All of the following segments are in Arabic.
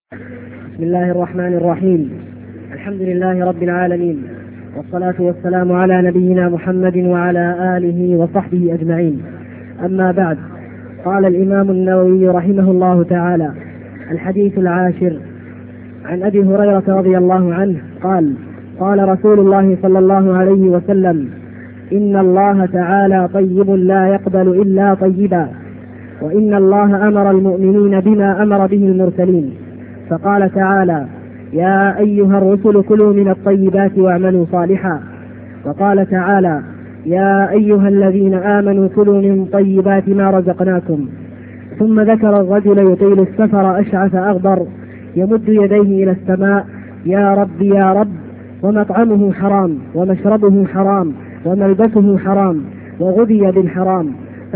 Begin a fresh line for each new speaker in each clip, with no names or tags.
بسم الله الرحمن الرحيم. الحمد لله رب العالمين، والصلاة والسلام على نبينا محمد وعلى آله وصحبه أجمعين. أما بعد، قال الإمام النووي رحمه الله تعالى: الحديث العاشر عن أبي هريرة رضي الله عنه قال: قال رسول الله صلى الله عليه وسلم: إن الله تعالى طيب لا يقبل إلا طيبا، وإن الله أمر المؤمنين بما أمر به المرسلين، فقال تعالى: يا أيها الرسل كلوا من الطيبات واعملوا صالحا، وقال تعالى: يا أيها الذين آمنوا كلوا من طيبات ما رزقناكم. ثم ذكر الرجل يطيل السفر أشعث أغبر يمد يديه إلى السماء: يا رب يا رب، ومطعمه حرام ومشربه حرام وملبسه حرام وغذي بالحرام،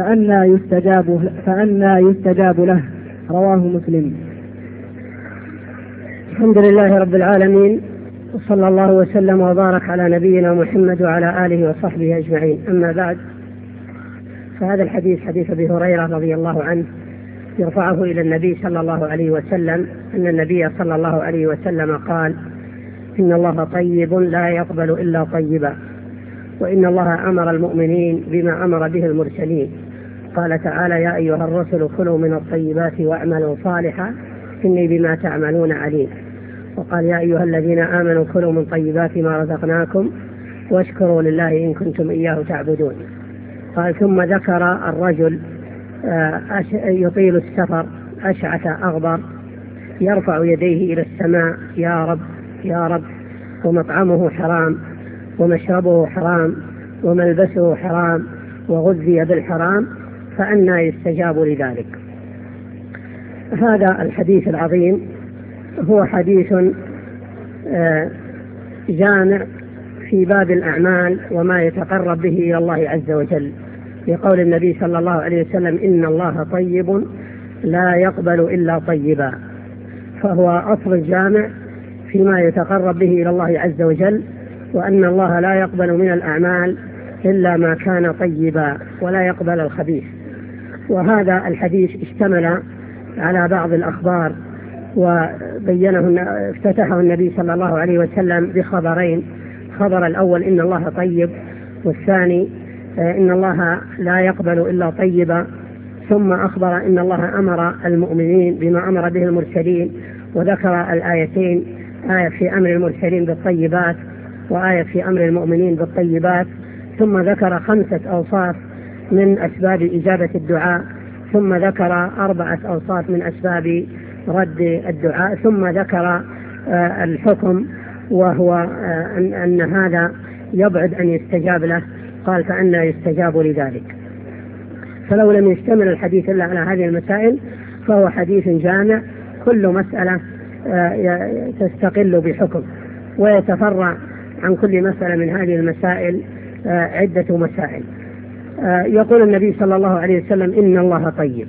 فأنى يستجاب له. رواه مسلم.
الحمد لله رب العالمين، وصلى الله وسلم وبارك على نبينا محمد وعلى آله وصحبه أجمعين. أما بعد، فهذا الحديث حديث أبي هريرة رضي الله عنه يرفعه إلى النبي صلى الله عليه وسلم أن النبي صلى الله عليه وسلم قال: إن الله طيب لا يقبل إلا طيبا، وإن الله أمر المؤمنين بما أمر به المرسلين. قال تعالى: يا أيها الرسل كلوا من الطيبات واعملوا صالحا إني بما تعملون عليم. وقال: يا أيها الذين آمنوا كلوا من طيبات ما رزقناكم واشكروا لله إن كنتم إياه تعبدون. قال: ثم ذكر الرجل يطيل السفر أشعث أغبر يرفع يديه إلى السماء: يا رب يا رب، ومطعمه حرام ومشربه حرام وملبسه حرام وغذي بالحرام، فأنى يستجاب لذلك. هذا الحديث العظيم هو حديث جامع في باب الأعمال وما يتقرب به إلى الله عز وجل، لقول النبي صلى الله عليه وسلم: إن الله طيب لا يقبل إلا طيبا. فهو أصل جامع فيما يتقرب به إلى الله عز وجل، وأن الله لا يقبل من الأعمال إلا ما كان طيبا ولا يقبل الخبيث. وهذا الحديث اشتمل على بعض الأخبار، وبينه افتتحه النبي صلى الله عليه وسلم بخبرين: خبر الأول إن الله طيب، والثاني إن الله لا يقبل إلا طيبا. ثم أخبر إن الله أمر المؤمنين بما أمر به المرسلين، وذكر الآيتين: آية في أمر المرسلين بالطيبات وآية في أمر المؤمنين بالطيبات. ثم ذكر 5 أوصاف من أسباب إجابة الدعاء، ثم ذكر 4 أوصاف من أسباب رد الدعاء، ثم ذكر الحكم، وهو أن هذا يبعد أن يستجاب له. قال: فأنى يستجاب لذلك. فلو لم يشتمل الحديث إلا على هذه المسائل فهو حديث جامع، كل مسألة تستقل بحكم، ويتفرع عن كل مسألة من هذه المسائل عدة مسائل. يقول النبي صلى الله عليه وسلم: إن الله طيب.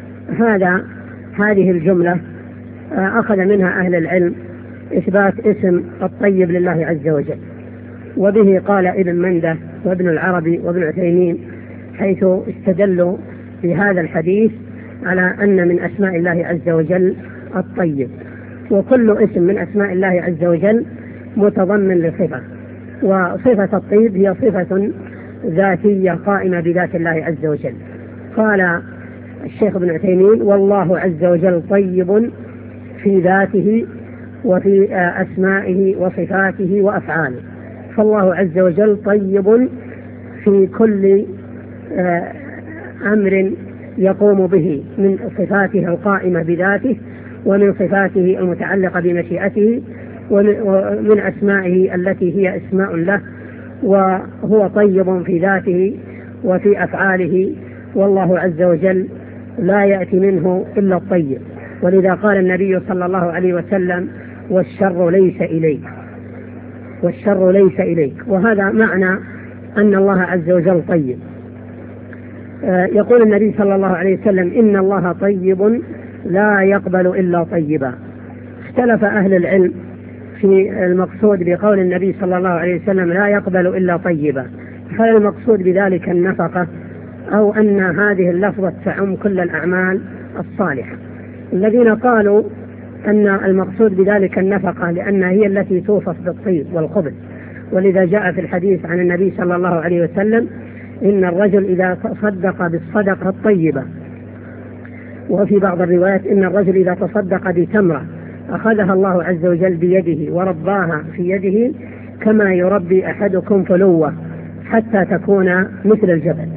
هذه الجملة أخذ منها أهل العلم إثبات اسم الطيب لله عز وجل، وبه قال ابن منده وابن العربي وابن عثيمين، حيث استدلوا في هذا الحديث على أن من أسماء الله عز وجل الطيب، وكل اسم من أسماء الله عز وجل متضمن لصفة، وصفة الطيب هي صفة ذاتية قائمة بذات الله عز وجل. قال الشيخ ابن عثيمين: والله عز وجل طيب في ذاته وفي أسمائه وصفاته وأفعاله. فالله عز وجل طيب في كل أمر يقوم به من صفاته القائمة بذاته، ومن صفاته المتعلقة بمشيئته، ومن أسمائه التي هي اسماء له، وهو طيب في ذاته وفي أفعاله. والله عز وجل لا يأتي منه إلا الطيب، ولذا قال النبي صلى الله عليه وسلم: والشر ليس إليك، والشر ليس إليك. وهذا معنى أن الله عز وجل طيب. يقول النبي صلى الله عليه وسلم: إن الله طيب لا يقبل إلا طيبا. اختلف أهل العلم في المقصود بقول النبي صلى الله عليه وسلم: لا يقبل إلا طيبا، هل المقصود بذلك النفقة، أو أن هذه اللفظة تعم كل الأعمال الصالحة؟ الذين قالوا أن المقصود بذلك النفقة، لأنها هي التي توصف بالطيب والخبث. ولذا جاء في الحديث عن النبي صلى الله عليه وسلم إن الرجل إذا تصدق بالصدقة الطيبة، وفي بعض الروايات إن الرجل إذا تصدق بتمرة أخذها الله عز وجل بيده ورباها في يده كما يربي أحدكم فلوة حتى تكون مثل الجبل.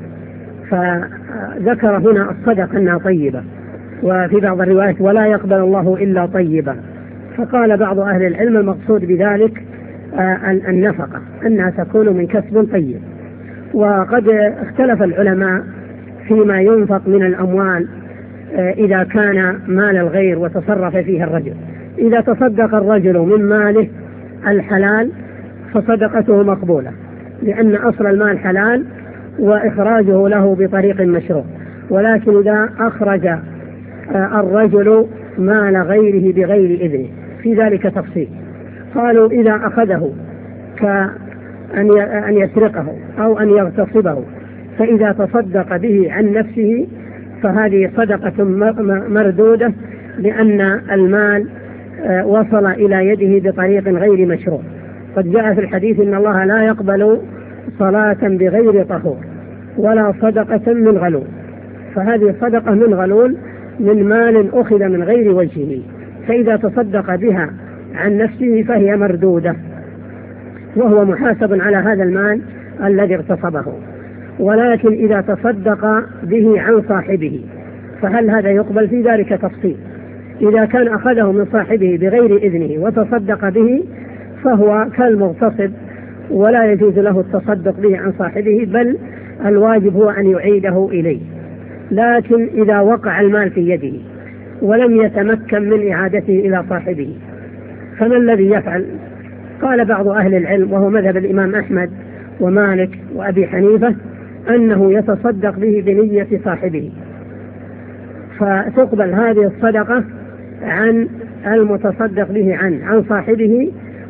فذكر هنا الصدقة أنها طيبة، وفي بعض الروايات ولا يقبل الله إلا طيبا. فقال بعض أهل العلم المقصود بذلك النفقة، أنها تكون من كسب طيب. وقد اختلف العلماء فيما ينفق من الأموال إذا كان مال الغير وتصرف فيه الرجل. إذا تصدق الرجل من ماله الحلال فصدقته مقبولة، لأن أصل المال حلال وإخراجه له بطريق مشروع. ولكن إذا أخرج الرجل مال غيره بغير إذنه في ذلك تفصيل. قالوا إذا أخذه كأن يسرقه أو أن يغتصبه، فإذا تصدق به عن نفسه فهذه صدقة مردودة، لأن المال وصل إلى يده بطريق غير مشروع. قد جاء في الحديث إن الله لا يقبل صلاة بغير طهور ولا صدقة من غلول. فهذه صدقة من غلول من مال أخذ من غير وجهه، فإذا تصدق بها عن نفسه فهي مردودة، وهو محاسب على هذا المال الذي اغتصبه. ولكن إذا تصدق به عن صاحبه فهل هذا يقبل؟ في ذلك تفصيل. إذا كان أخذه من صاحبه بغير إذنه وتصدق به فهو كالمغتصب ولا يجوز له التصدق به عن صاحبه، بل الواجب هو أن يعيده إليه. لكن إذا وقع المال في يده ولم يتمكن من إعادته إلى صاحبه فما الذي يفعل؟ قال بعض أهل العلم وهو مذهب الإمام أحمد ومالك وأبي حنيفة أنه يتصدق به بنية صاحبه، فتقبل هذه الصدقة عن المتصدق به عن صاحبه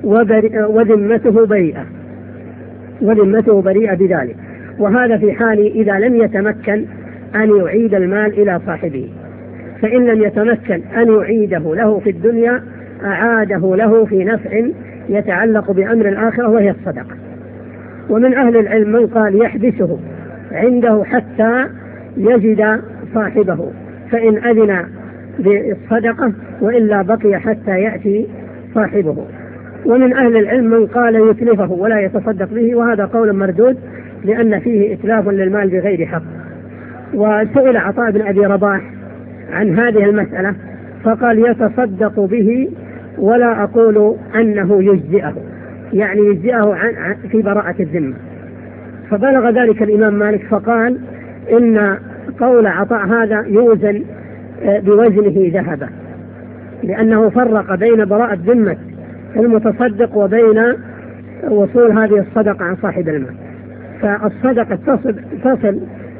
وذمته بريئة بذلك. وهذا في حال إذا لم يتمكن أن يعيد المال إلى صاحبه. فإن لم يتمكن أن يعيده له في الدنيا أعاده له في نفع يتعلق بأمر الآخرة وهي الصدقة. ومن أهل العلم من قال يحبسه عنده حتى يجد صاحبه، فإن أذن بالصدقة وإلا بقي حتى يأتي صاحبه. ومن أهل العلم من قال يتلفه ولا يتصدق به، وهذا قول مردود لأن فيه إتلاف للمال بغير حق. وسئل عطاء بن أبي رباح عن هذه المسألة فقال يتصدق به ولا أقول أنه يجزئه، يعني يجزئه في براءة الذمة. فبلغ ذلك الإمام مالك فقال إن قول عطاء هذا يوزن بوزنه ذهبا، لأنه فرق بين براءة ذمة المتصدق وبين وصول هذه الصدقة عن صاحب المال. فالصدقة تصل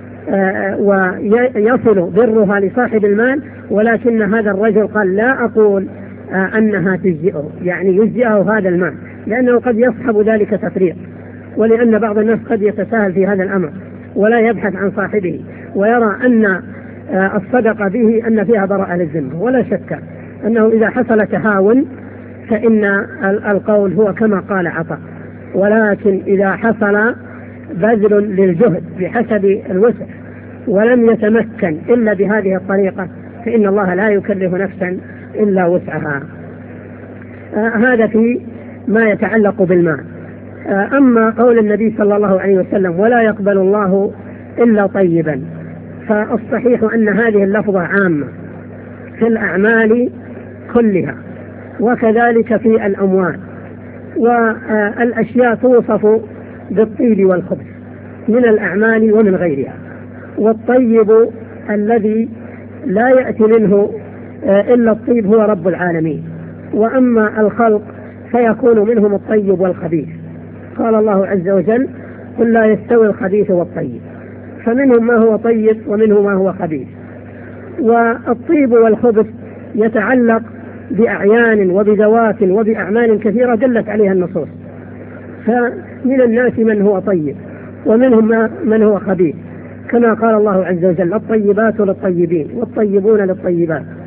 ويصل برها لصاحب المال، ولكن هذا الرجل قال لا أقول أنها تجزئه، يعني يجزئه هذا المال، لأنه قد يصحب ذلك تفريط، ولأن بعض الناس قد يتساهل في هذا الأمر ولا يبحث عن صاحبه ويرى أن الصدقة به أن فيها براءة للذمة. ولا شك أنه إذا حصل تهاون فإن القول هو كما قال عطاء، ولكن إذا حصل بذل للجهد بحسب الوسع ولم يتمكن إلا بهذه الطريقة فإن الله لا يكلف نفسا إلا وسعها. هذا في ما يتعلق بالمال. أما قول النبي صلى الله عليه وسلم ولا يقبل الله إلا طيبا، فالصحيح أن هذه اللفظة عامة في الأعمال كلها، وكذلك في الأموال، والأشياء توصف بالطيب والخبث من الأعمال ومن غيرها. والطيب الذي لا يأتي منه إلا الطيب هو رب العالمين، وأما الخلق فيكون منهم الطيب والخبيث. قال الله عز وجل قل لا يستوي الخبيث والطيب، فمنهم ما هو طيب ومنه ما هو خبيث. والطيب والخبث يتعلق بأعيان وبذوات وبأعمال كثيرة دلت عليها النصوص. فمن الناس من هو طيب ومنهم من هو خبيث، كما قال الله عز وجل الطيبات للطيبين والطيبون للطيبات.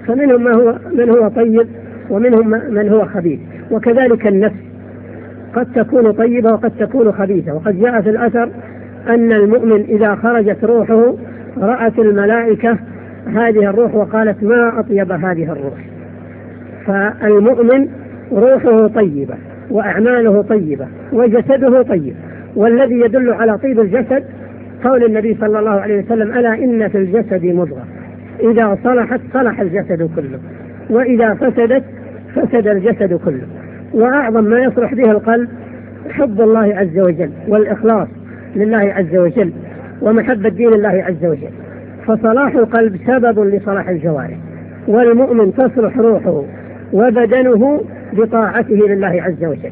فمنهم من هو طيب ومنهم من هو خبيث. وكذلك النفس قد تكون طيبة وقد تكون خبيثة. وقد جاء في الأثر أن المؤمن إذا خرجت روحه رأت الملائكة هذه الروح وقالت ما أطيب هذه الروح. فالمؤمن روحه طيبة وأعماله طيبة وجسده طيب. والذي يدل على طيب الجسد قول النبي صلى الله عليه وسلم ألا إن في الجسد مضغة إذا صلحت صلح الجسد كله وإذا فسدت فسد الجسد كله. وأعظم ما يصلح به القلب حب الله عز وجل والإخلاص لله عز وجل ومحبة دين الله عز وجل. فصلاح القلب سبب لصلاح الجوارح. والمؤمن تصلح روحه وبدنه بطاعته لله عز وجل.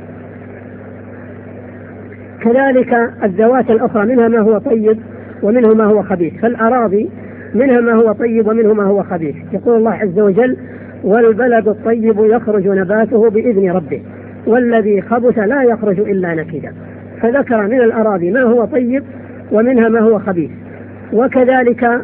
كذلك الذوات الأخرى منها ما هو طيب ومنه ما هو خبيث. فالأراضي منها ما هو طيب ومنه ما هو خبيث. يقول الله عز وجل والبلد الطيب يخرج نباته بإذن ربه والذي خبث لا يخرج إلا نكدا. فذكر من الأراضي ما هو طيب ومنها ما هو خبيث. وكذلك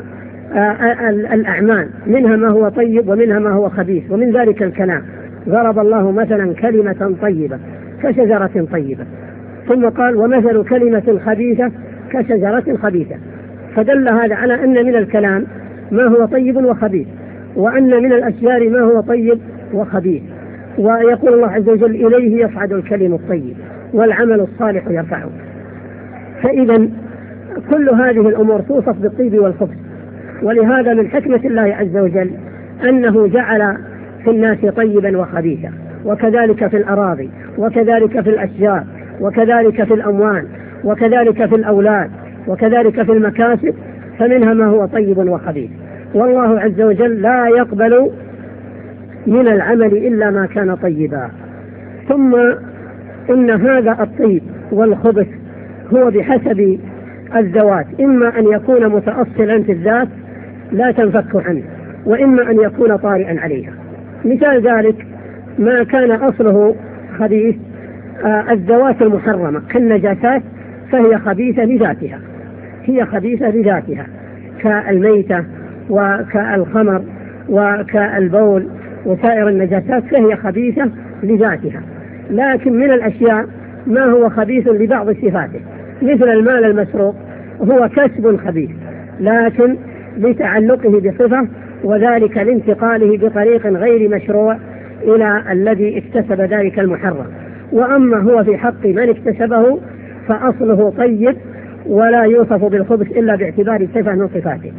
الأعمال منها ما هو طيب ومنها ما هو خبيث. ومن ذلك الكلام ضرب الله مثلا كلمة طيبة كشجرة طيبة ثم قال ومثل كلمة خبيثة كشجرة خبيثة. فدل هذا على أن من الكلام ما هو طيب وخبيث وأن من الأشجار ما هو طيب وخبيث. ويقول الله عز وجل إليه يصعد الكلم الطيب والعمل الصالح يرفعه. فإذا كل هذه الأمور توصف بالطيب والخبث. ولهذا من حكمة الله عز وجل أنه جعل في الناس طيبا وخبيثا. وكذلك في الأراضي وكذلك في الأشجار وكذلك في الأموال وكذلك في الأولاد وكذلك في المكاسب فمنها ما هو طيب وخبيث. والله عز وجل لا يقبل من العمل إلا ما كان طيبا. ثم إن هذا الطيب والخبث هو بحسب الذوات، إما أن يكون متأصلا في الذات لا تنفك عنه وإما أن يكون طارئا عليها. مثال ذلك ما كان أصله خبيث الذوات المحرمة كالنجاسات فهي خبيثة لذاتها، هي خبيثة لذاتها كالميتة وكالخمر وكالبول وسائر النجاسات فهي خبيثة لذاتها. لكن من الأشياء ما هو خبيث لبعض صفاته مثل المال المسروق هو كسب خبيث لكن لتعلقه بصفة وذلك لانتقاله بطريق غير مشروع إلى الذي اكتسب ذلك المحرم. وأما هو في حق من اكتسبه فأصله طيب ولا يوصف بالخبث إلا باعتبار صفة من صفاته.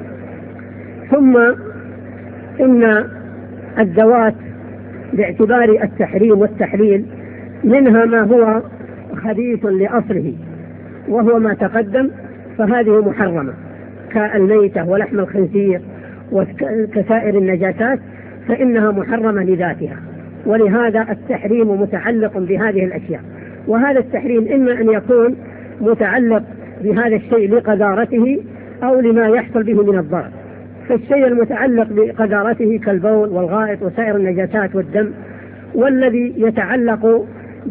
ثم إن الذوات باعتبار التحريم والتحليل منها ما هو خبيث لأصله وهو ما تقدم فهذه محرمة كالميتة ولحم الخنزير وكسائر النجاسات فإنها محرمة لذاتها. ولهذا التحريم متعلق بهذه الأشياء. وهذا التحريم إما أن يكون متعلق بهذا الشيء لقذارته أو لما يحصل به من الضرر. فالشيء المتعلق بقذارته كالبول والغائط وسائر النجاسات والدم، والذي يتعلق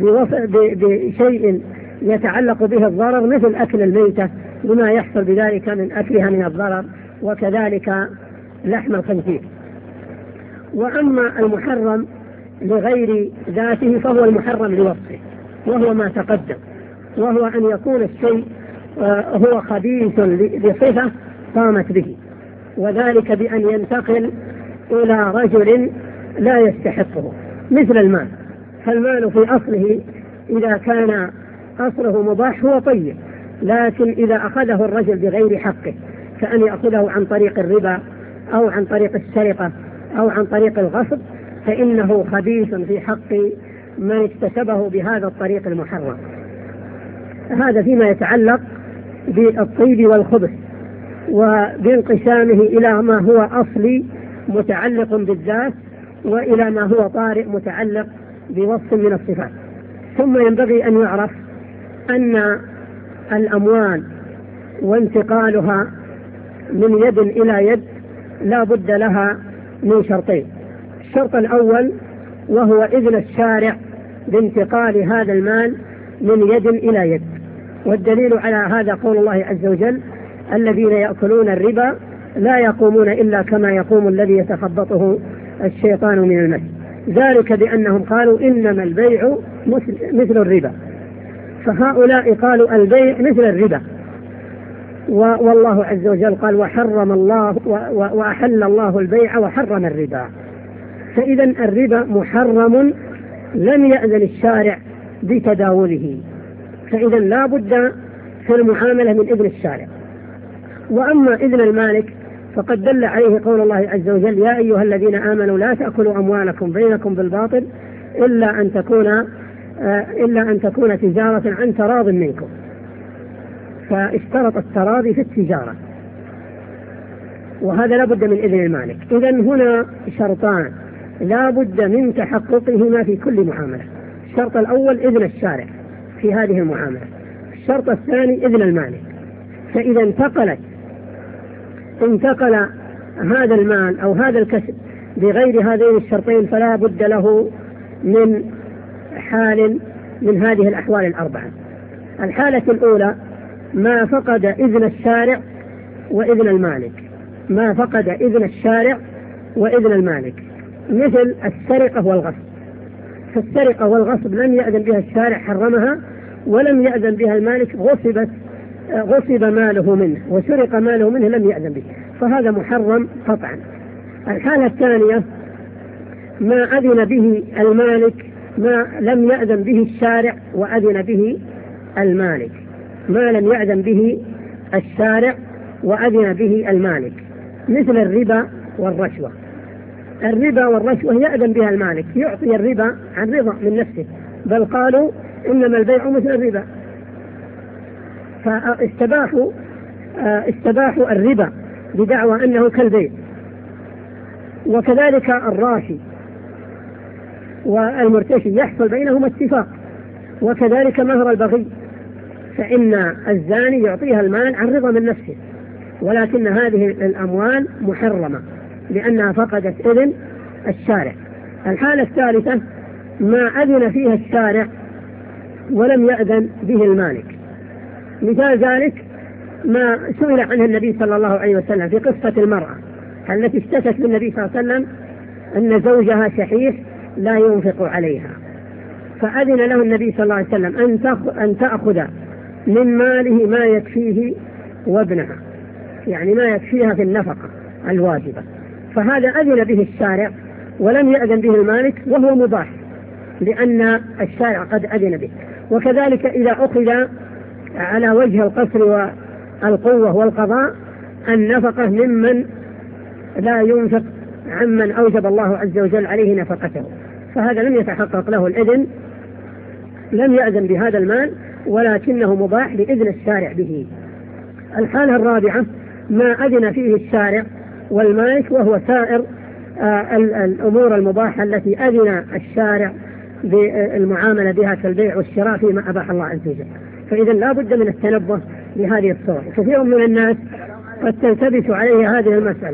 بشيء يتعلق به الضرر مثل أكل الميتة لما يحصل بذلك من أكلها من الضرر وكذلك لحم الخنزير. وأما المحرم لغير ذاته فهو المحرم لوصفه وهو ما تقدم، وهو أن يكون الشيء هو خبيث لصفة قامت به، وذلك بأن ينتقل إلى رجل لا يستحقه مثل المال. فالمال في أصله إذا كان أصله مباح هو طيب، لكن إذا أخذه الرجل بغير حقه كأن يأخذه عن طريق الربا أو عن طريق السرقة أو عن طريق الغصب فإنه خبيث في حق من اكتسبه بهذا الطريق المحرم. هذا فيما يتعلق بالطيب والخبث وبانقسامه إلى ما هو أصلي متعلق بالذات وإلى ما هو طارئ متعلق بوصف من الصفات. ثم ينبغي أن يعرف أن الأموال وانتقالها من يد إلى يد لا بد لها من شرطين. الشرط الأول وهو إذن الشارع بانتقال هذا المال من يد إلى يد، والدليل على هذا قول الله عز وجل الذين يأكلون الربا لا يقومون إلا كما يقوم الذي يتخبطه الشيطان من المس، ذلك بأنهم قالوا إنما البيع مثل الربا، فهؤلاء قالوا البيع مثل الربا، والله عز وجل قال وأحل الله البيع وحرم الربا. فإذا الربا محرم لم يأذن الشارع بتداوله، فإذا لا بد في المعاملة من إذن الشارع. وأما إذن المالك فقد دل عليه قول الله عز وجل: يا أيها الذين آمنوا لا تأكلوا أموالكم بينكم بالباطل إلا أن تكون تجارة عن تراض منكم، فاشترط التراضي في التجارة، وهذا لا بد من إذن المالك. إذن هنا شرطان لا بد من تحققهما في كل معاملة: الشرط الأول إذن الشارع في هذه المعاملة، الشرط الثاني إذن المالك. فإذا انتقل هذا المال أو هذا الكسب بغير هذين الشرطين فلا بد له من حال من هذه الأحوال الأربعة. الحالة الأولى ما فقد إذن الشارع وإذن المالك، ما فقد إذن الشارع وإذن المالك، مثل السرقة والغصب. فالسرقة والغصب لم يأذن بها الشارع حرمها، ولم يأذن بها المالك غصب ماله منه وسرق ماله منه لم يأذن به، فهذا محرم قطعا. الحالة الثانية ما أذن به المالك، ما لم يأذن به الشارع وأذن به المالك، ما لم يأذن به الشارع وأذن به المالك، مثل الربا والرشوة. الربا والرشوة يأذن بها المالك، يعطي الربا عن رضا من نفسه، بل قالوا إنما البيع مثل الربا، فاستباحوا الربا بدعوى أنه كالبيع. وكذلك الراشي والمرتشي يحصل بينهما اتفاق، وكذلك مهر البغي، فإن الزاني يعطيها المال عن رضا من نفسه، ولكن هذه الأموال محرمة لأنها فقدت إذن الشارع. الحالة الثالثة ما أذن فيها الشارع ولم يأذن به المالك، مثال ذلك ما سئل عنه النبي صلى الله عليه وسلم في قصة المرأة التي اشتكت للنبي صلى الله عليه وسلم أن زوجها شحيح لا ينفق عليها، فأذن له النبي صلى الله عليه وسلم أن تأخذ من ماله ما يكفيه وابنها، يعني ما يكفيها في النفقة الواجبة، فهذا أذن به الشارع ولم يأذن به المالك، وهو مباح لأن الشارع قد أذن به. وكذلك إذا أخذ على وجه القصر والقوة والقضاء النفقة ممن لا ينفق عمن أوجب الله عز وجل عليه نفقته، فهذا لم يتحقق له الإذن، لم يأذن بهذا المال ولكنه مباح لإذن الشارع به. الحالة الرابعة ما أذن فيه الشارع والمالك، وهو سائر الأمور المباحة التي أذن الشارع بالمعاملة بها كالبيع والشراء فيما أباح الله عز وجل. فإذا لا بد من التنبه لهذه الصور. كثير من الناس قد تلتبس عليه هذه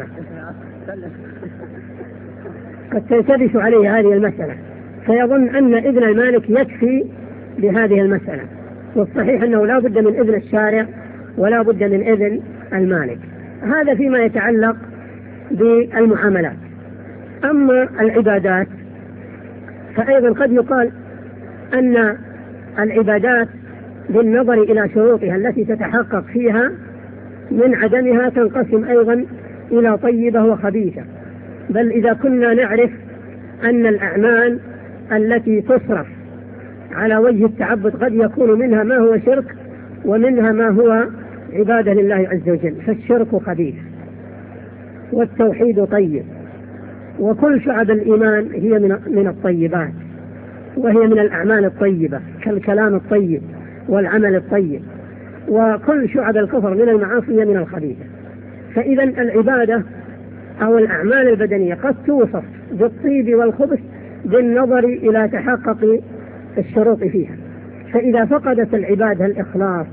المسألة فيظن أن إذن المالك يكفي لهذه المسألة، والصحيح أنه لا بد من إذن الشارع ولا بد من إذن المالك. هذا فيما يتعلق بالمعاملات. أما العبادات فأيضا قد يقال أن العبادات بالنظر إلى شروطها التي تتحقق فيها من عدمها تنقسم أيضا إلى طيبة وخبيثة، بل إذا كنا نعرف أن الأعمال التي تصرف على وجه التعبد قد يكون منها ما هو شرك ومنها ما هو عبادة لله عز وجل، فالشرك خبيث والتوحيد طيب، وكل شعب الإيمان هي من الطيبات، وهي من الأعمال الطيبة كالكلام الطيب والعمل الطيب، وكل شعب الكفر من المعاصي من الخبيثة. فإذا العبادة أو الأعمال البدنية قد توصف بالطيب والخبث بالنظر إلى تحقق الشروط فيها. فإذا فقدت العبادة الإخلاص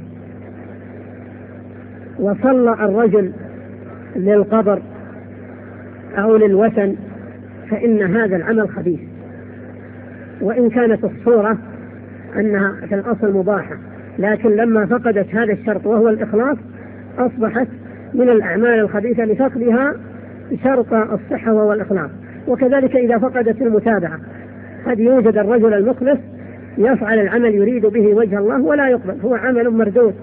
وصلى الرجل للقبر أو للوثن فإن هذا العمل خبيث، وإن كانت الصورة أنها في الأصل مباحة، لكن لما فقدت هذا الشرط وهو الإخلاص أصبحت من الأعمال الخبيثة لفقدها شرط الصحة وهو الإخلاص. وكذلك إذا فقدت المتابعة، قد يوجد الرجل المخلص يفعل العمل يريد به وجه الله ولا يقبل، هو عمل مردود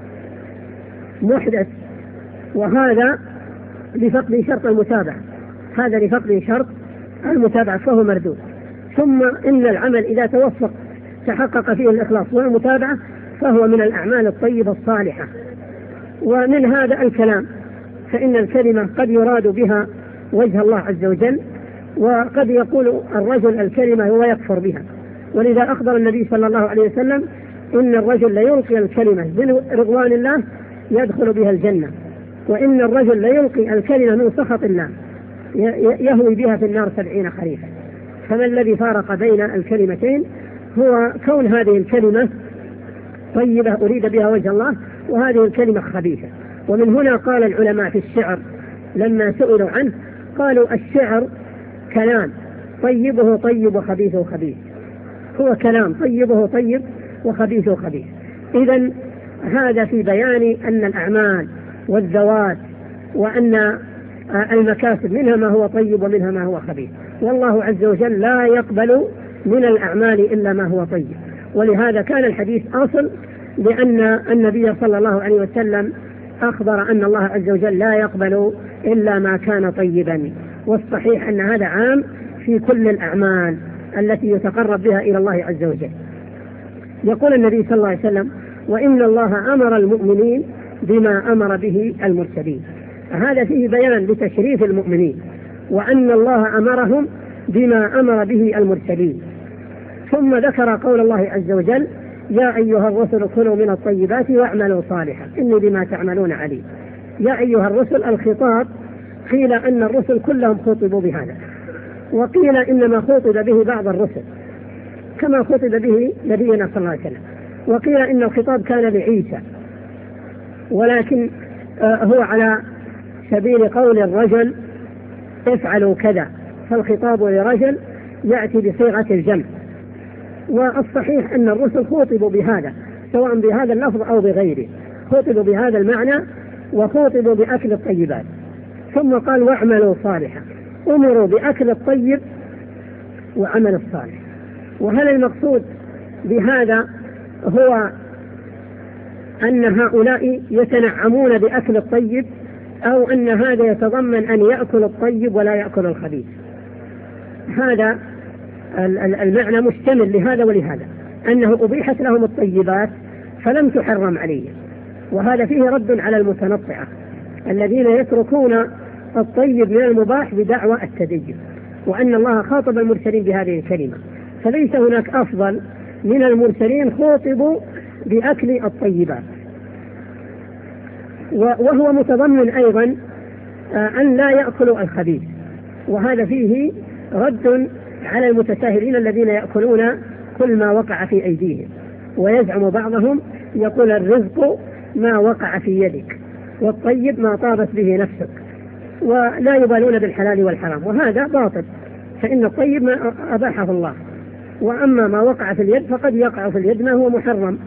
محدث، وهذا لفقد شرط المتابعة، هذا لفقد شرط المتابعة فهو مردود. ثم إن العمل إذا توفق تحقق فيه الإخلاص والمتابعة فهو من الأعمال الطيبة الصالحة. ومن هذا الكلام، فإن الكلمة قد يراد بها وجه الله عز وجل، وقد يقول الرجل الكلمة ويكفر بها. ولذا أخبر النبي صلى الله عليه وسلم إن الرجل ليلقي الكلمة برضوان الله يدخل بها الجنة، وإن الرجل ليلقي الكلمة من سخط الله يهوي بها في النار 70 خريفا. فما الذي فارق بين الكلمتين هو كون هذه الكلمة طيبة أريد بها وجه الله، وهذه الكلمة خبيثة. ومن هنا قال العلماء في الشعر لما سئلوا عنه قالوا الشعر كلام طيبه طيب وخبيثه خبيث، هو كلام طيبه طيب وخبيثه خبيث. إذن هذا في بيان أن الأعمال والذوات وأن المكاسب منها ما هو طيب ومنها ما هو خبيث، والله عز وجل لا يقبل من الأعمال إلا ما هو طيب. ولهذا كان الحديث أصل، لأن النبي صلى الله عليه وسلم أخبر أن الله عز وجل لا يقبل إلا ما كان طيبا. والصحيح أن هذا عام في كل الأعمال التي يتقرب بها إلى الله عز وجل. يقول النبي صلى الله عليه وسلم: وإن الله أمر المؤمنين بما أمر به المرسلين. هذا فيه بيان لتشريف المؤمنين، وأن الله أمرهم بما أمر به المرسلين. ثم ذكر قول الله عز وجل: يا أيها الرسل كلوا من الطيبات واعملوا صالحا إني بما تعملون عليم. يا أيها الرسل، الخطاب قيل أن الرسل كلهم خطبوا بهذا، وقيل إنما خطب به بعض الرسل كما خطب به نبينا صلى الله عليه وسلم، وقيل إن الخطاب كان لعيسى، ولكن هو على سبيل قول الرجل افعلوا كذا، فالخطاب لرجل يأتي بصيغة الجمع. والصحيح أن الرسل خطبوا بهذا سواء بهذا اللفظ أو بغيره، خطبوا بهذا المعنى وخطبوا بأكل الطيبات. ثم قال: واعملوا صالحا، أمروا بأكل الطيب وعمل الصالح. وهل المقصود بهذا هو أن هؤلاء يتنعمون بأكل الطيب، أو أن هذا يتضمن أن يأكل الطيب ولا يأكل الخبيث؟ هذا المعنى مشتمل لهذا ولهذا، أنه أبيحت لهم الطيبات فلم تحرم عليهم. وهذا فيه رد على المتنطعة الذين يتركون الطيب من المباح بدعوى التدين، وأن الله خاطب المرسلين بهذه الكلمة، فليس هناك أفضل من المرسلين خاطبوا بأكل الطيبات. وهو متضمن أيضا أن لا يأكلوا الخبيث، وهذا فيه رد على المتساهلين الذين يأكلون كل ما وقع في أيديهم. ويزعم بعضهم يقول: الرزق ما وقع في يدك، والطيب ما طابت به نفسك، ولا يبالون بالحلال والحرام، وهذا باطل، فإن الطيب ما أباحه الله، وأما ما وقع في اليد فقد يقع في اليد ما هو محرم.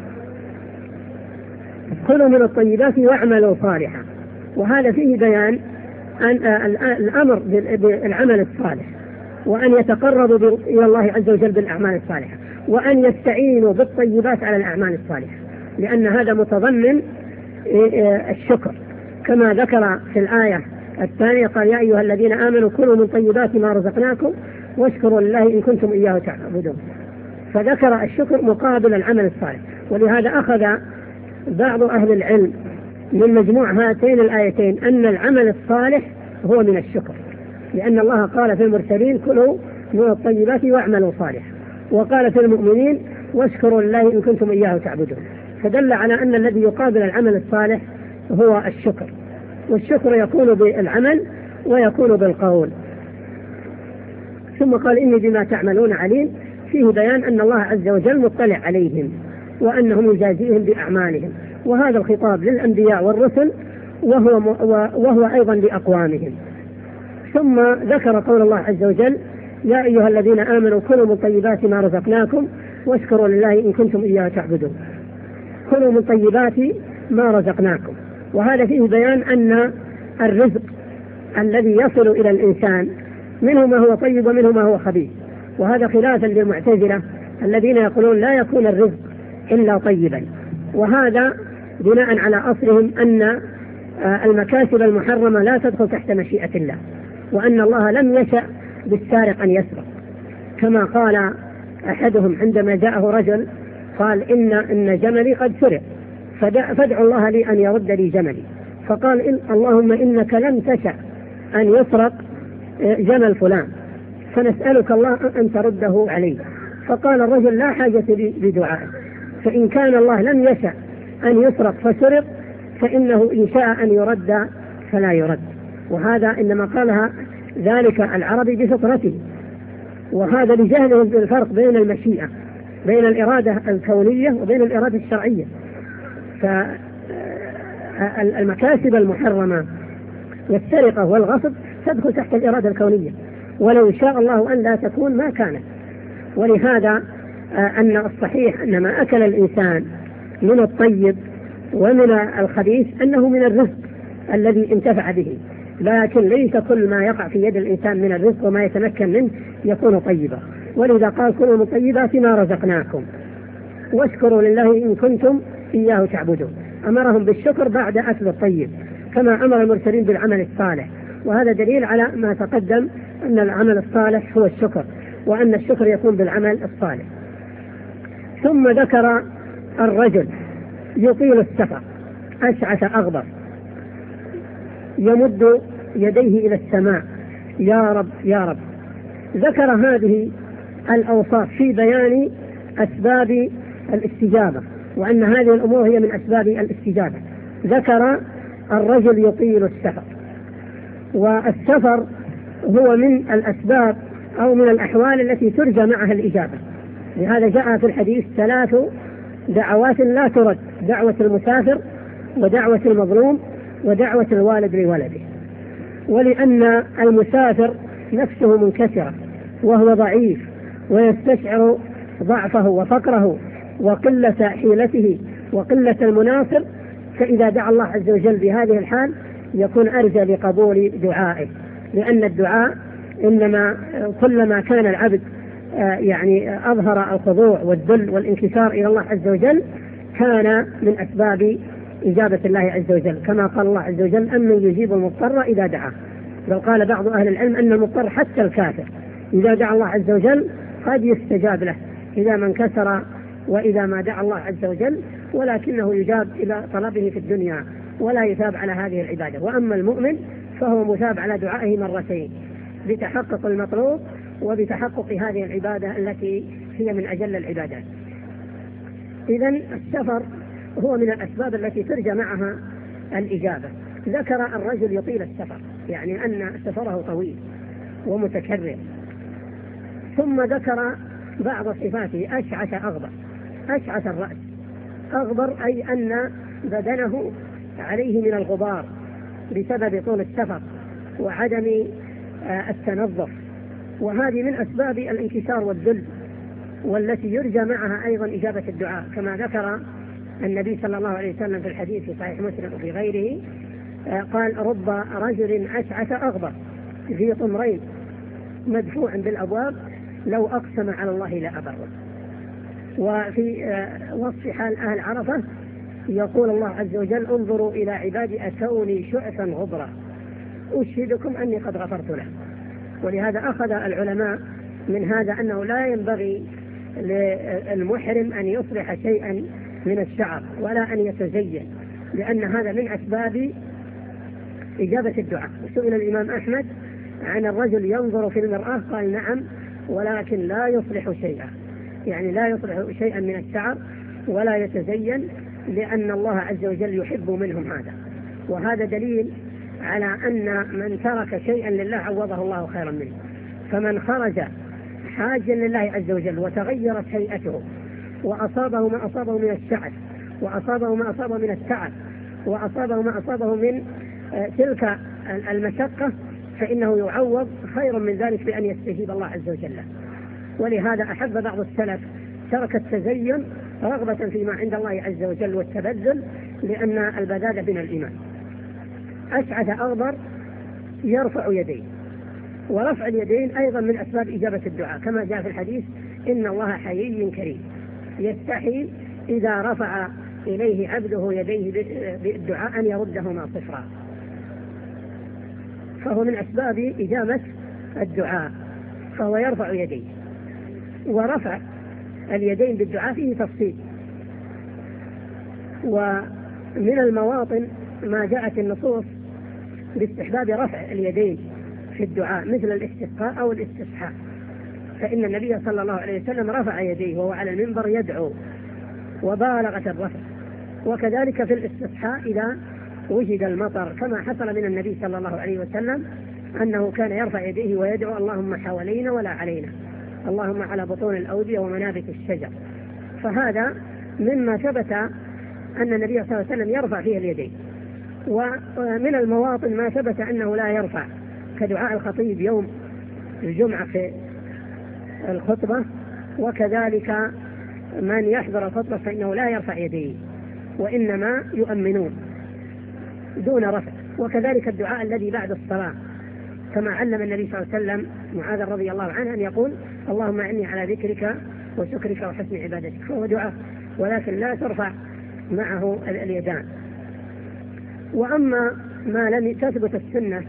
كلوا من الطيبات واعملوا صالحا. وهذا فيه بيان أن الأمر بالعمل الصالح، وأن يتقربوا إلى الله عز وجل بالأعمال الصالحة، وأن يستعينوا بالطيبات على الأعمال الصالحة، لأن هذا متضمن الشكر، كما ذكر في الآية الثانية قال: يا أيها الذين آمنوا كلوا من طيبات ما رزقناكم واشكروا لله إن كنتم إياه تعبدون. فذكر الشكر مقابل العمل الصالح. ولهذا أخذ بعض أهل العلم من مجموع هاتين الآيتين أن العمل الصالح هو من الشكر، لأن الله قال في المرسلين: كلوا من الطيبات واعملوا صالحا، وقال في المؤمنين: واشكروا لله إن كنتم إياه تعبدون. فدل على أن الذي يقابل العمل الصالح هو الشكر، والشكر يكون بالعمل ويكون بالقول. ثم قال: إني بما تعملون عليم، فيه بيان أن الله عز وجل مطلع عليهم وأنهم يجازيهم بأعمالهم. وهذا الخطاب للأنبياء والرسل وهو أيضا لأقوامهم. ثم ذكر قول الله عز وجل: يا أيها الذين آمنوا كلوا من طيبات ما رزقناكم واشكروا لله إن كنتم إياه تعبدون. كلوا من طيبات ما رزقناكم، وهذا فيه بيان أن الرزق الذي يصل إلى الإنسان منه ما هو طيب ومنه ما هو خبيث، وهذا خلافا للمعتزلة الذين يقولون لا يكون الرزق إلا طيبا، وهذا بناء على أصلهم أن المكاسب المحرمة لا تدخل تحت مشيئة الله، وأن الله لم يشأ بالسارق أن يسرق، كما قال أحدهم عندما جاءه رجل قال إن جملي قد سرق فادعوا الله لي أن يرد لي جملي، فقال اللهم إنك لم تشأ أن يسرق جمل فلان فنسألك الله أن ترده عليه. فقال الرجل لا حاجة لي بدعائه، فإن كان الله لم يشأ أن يسرق فسرق فإنه إن شاء أن يرد فلا يرد. وهذا إنما قالها ذلك العربي بفطرته، وهذا لجهله بالفرق بين المشيئة بين الإرادة الكونية وبين الإرادة الشرعية. فالمكاسب المحرمة والسرقة والغصب تدخل تحت الإرادة الكونية، ولو شاء الله أن لا تكون ما كانت. ولهذا أن الصحيح أن ما أكل الإنسان من الطيب ومن الخبيث أنه من الرزق الذي انتفع به، لكن ليس كل ما يقع في يد الإنسان من الرزق وما يتمكن منه يكون طيبا. ولذا قال كلوا من طيبات ما رزقناكم واشكروا لله إن كنتم إياه تعبدون، أمرهم بالشكر بعد أكل الطيب كما أمر المرسلين بالعمل الصالح، وهذا دليل على ما تقدم أن العمل الصالح هو الشكر، وأن الشكر يكون بالعمل الصالح. ثم ذكر الرجل يطيل السفر أشعث أغبر يمد يديه إلى السماء يا رب يا رب. ذكر هذه الأوصاف في بيان أسباب الاستجابة، وأن هذه الأمور هي من أسباب الاستجابة. ذكر الرجل يطيل السفر، والسفر هو من الأسباب أو من الأحوال التي ترجى معها الإجابة. لهذا جاء في الحديث 3 دعوات لا ترد: دعوة المسافر ودعوة المظلوم ودعوة الوالد لولده. ولأن المسافر نفسه منكسرة وهو ضعيف ويستشعر ضعفه وفقره وقلة حيلته وقلة المناصر، فإذا دعا الله عز وجل بهذه الحال يكون أرجى لقبول دعائه، لأن الدعاء إنما كلما كان العبد يعني أظهر الخضوع والذل والانكسار إلى الله عز وجل كان من أسباب إجابة الله عز وجل، كما قال الله عز وجل أمن يجيب المضطر إذا دعاه. بل قال بعض أهل العلم أن المضطر حتى الكافر إذا دعا الله عز وجل قد يستجاب له إذا ما انكسر وإذا ما دعا الله عز وجل، ولكنه يجاب إلى طلبه في الدنيا ولا يثاب على هذه العبادة. وأما المؤمن فهو مثاب على دعائه مرتين، بتحقق المطلوب وبتحقق هذه العبادة التي هي من أجل العبادات. إذن السفر هو من الأسباب التي ترجى معها الإجابة. ذكر الرجل يطيل السفر، يعني أن سفره طويل ومتكرر. ثم ذكر بعض صفاته: أشعث أغبر، أشعث الرأس، أغبر أي أن بدنه عليه من الغبار بسبب طول السفر وعدم التنظف، وهذه من أسباب الانكسار والذل والتي يرجى معها أيضا إجابة الدعاء، كما ذكر النبي صلى الله عليه وسلم في الحديث في صحيح مسلم وفي غيره قال: رب رجل أشعث أغبر ذي طمرين مدفوع بالأبواب لو أقسم على الله لأبره. وفي وصف حال أهل عرفة يقول الله عز وجل: انظروا إلى عبادي أتوني شعثا غبرا أشهدكم أني قد غفرت له. ولهذا أخذ العلماء من هذا أنه لا ينبغي للمحرم أن يصلح شيئا من الشعر ولا أن يتزين، لأن هذا من أسباب إجابة الدعاء. سئل الإمام أحمد عن الرجل ينظر في المرآة قال: نعم، ولكن لا يصلح شيئا، يعني لا يصلح شيئا من الشعر ولا يتزين، لأن الله عز وجل يحب منهم هذا. وهذا دليل على أن من ترك شيئا لله عوضه الله خيرا منه. فمن خرج حاجا لله عز وجل وتغيرت هيئته وأصابه ما أصابه من الشعث وأصابه ما أصابه من التعب وأصابه ما أصابه من تلك المشقة فإنه يعوض خيرا من ذلك بأن يستجيب الله عز وجل. ولهذا أحب بعض السلف ترك التزين رغبة فيما عند الله عز وجل والتبذل لأن البذاذة من الإيمان. أشعث أغبر يرفع يديه، ورفع اليدين أيضا من أسباب إجابة الدعاء، كما جاء في الحديث إن الله حيي كريم يستحي إذا رفع إليه عبده يديه بالدعاء أن يردهما صفرا، فهو من أسباب إجابة الدعاء، فهو يرفع يديه. ورفع اليدين بالدعاء فيه تفصيل، ومن المواطن ما جاءت النصوص باستحباب رفع اليدين في الدعاء مثل الاستسقاء أو الاستصحاء، فإن النبي صلى الله عليه وسلم رفع يديه وهو على المنبر يدعو وبالغ في الرفع. وكذلك في الاستصحاء إذا وجد المطر، كما حصل من النبي صلى الله عليه وسلم أنه كان يرفع يديه ويدعو اللهم حوالينا ولا علينا، اللهم على بطون الأودية ومنابت الشجر. فهذا مما ثبت أن النبي صلى الله عليه وسلم يرفع فيه اليدين. ومن المواطن ما ثبت أنه لا يرفع، كدعاء الخطيب يوم الجمعة في الخطبة، وكذلك من يحضر الخطبة فإنه لا يرفع يديه وإنما يؤمنون دون رفع. وكذلك الدعاء الذي بعد الصلاة، كما علم النبي صلى الله عليه وسلم معاذ رضي الله عنه أن يقول اللهم إني على ذكرك وشكرك وحسن عبادتك، فهو دعاء ولكن لا ترفع معه اليدان. وأما ما لم تثبت السنة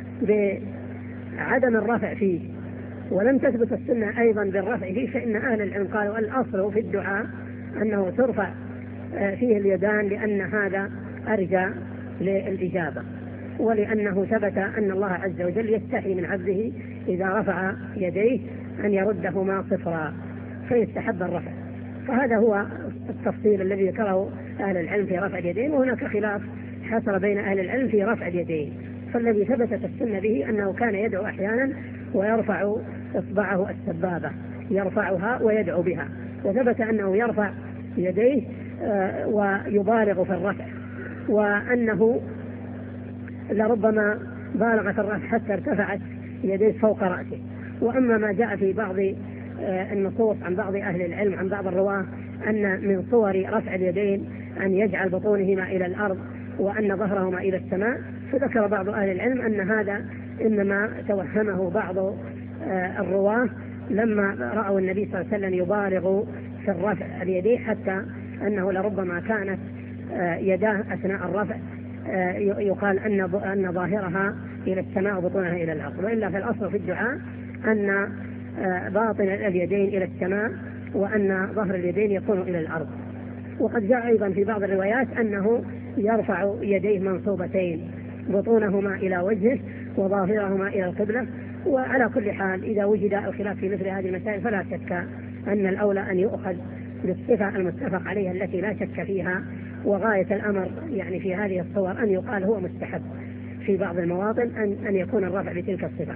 بعدم الرفع فيه ولم تثبت السنة أيضا بالرفع فيه، فإن أهل العلم قالوا الأصل في الدعاء أنه ترفع فيه اليدان، لأن هذا أرجى للإجابة، ولأنه ثبت أن الله عز وجل يستحي من عبده إذا رفع يديه أن يردهما صفرا، فيستحب الرفع. فهذا هو التفصيل الذي ذكره أهل العلم في رفع اليدين، وهناك خلاف حصل بين أهل العلم في رفع اليدين. فالذي ثبتت السنة به أنه كان يدعو أحيانا ويرفع إصبعه السبابة يرفعها ويدعو بها، وثبت أنه يرفع يديه ويبالغ في الرفع، وأنه لربما بالغ في الرفع حتى ارتفعت يديه فوق رأسه. وأما ما جاء في بعض النصوص عن بعض أهل العلم عن بعض الرواة أن من صور رفع اليدين أن يجعل بطونهما إلى الأرض وأن ظهرهما إلى السماء، فذكر بعض أهل العلم أن هذا إنما توهمه بعض الرواة لما رأوا النبي صلى الله عليه وسلم يبالغ في الرفع اليدين، حتى أنه لربما كانت يداه أثناء الرفع يقال أن ظاهرها إلى السماء وبطونها إلى الأرض. وإلا في الأصل في الدعاء أن باطن اليدين إلى السماء وأن ظهر اليدين يكون إلى الأرض. وقد جاء أيضا في بعض الروايات أنه يرفع يديه منصوبتين بطونهما إلى وجهه وظاهرهما إلى القبلة. وعلى كل حال إذا وجد الخلاف في مثل هذه المسائل فلا شك أن الأولى أن يؤخذ بالصفة المتفق عليها التي لا شك فيها، وغاية الأمر يعني في هذه الصور أن يقال هو مستحب في بعض المواطن أن يكون الرفع بتلك الصفة.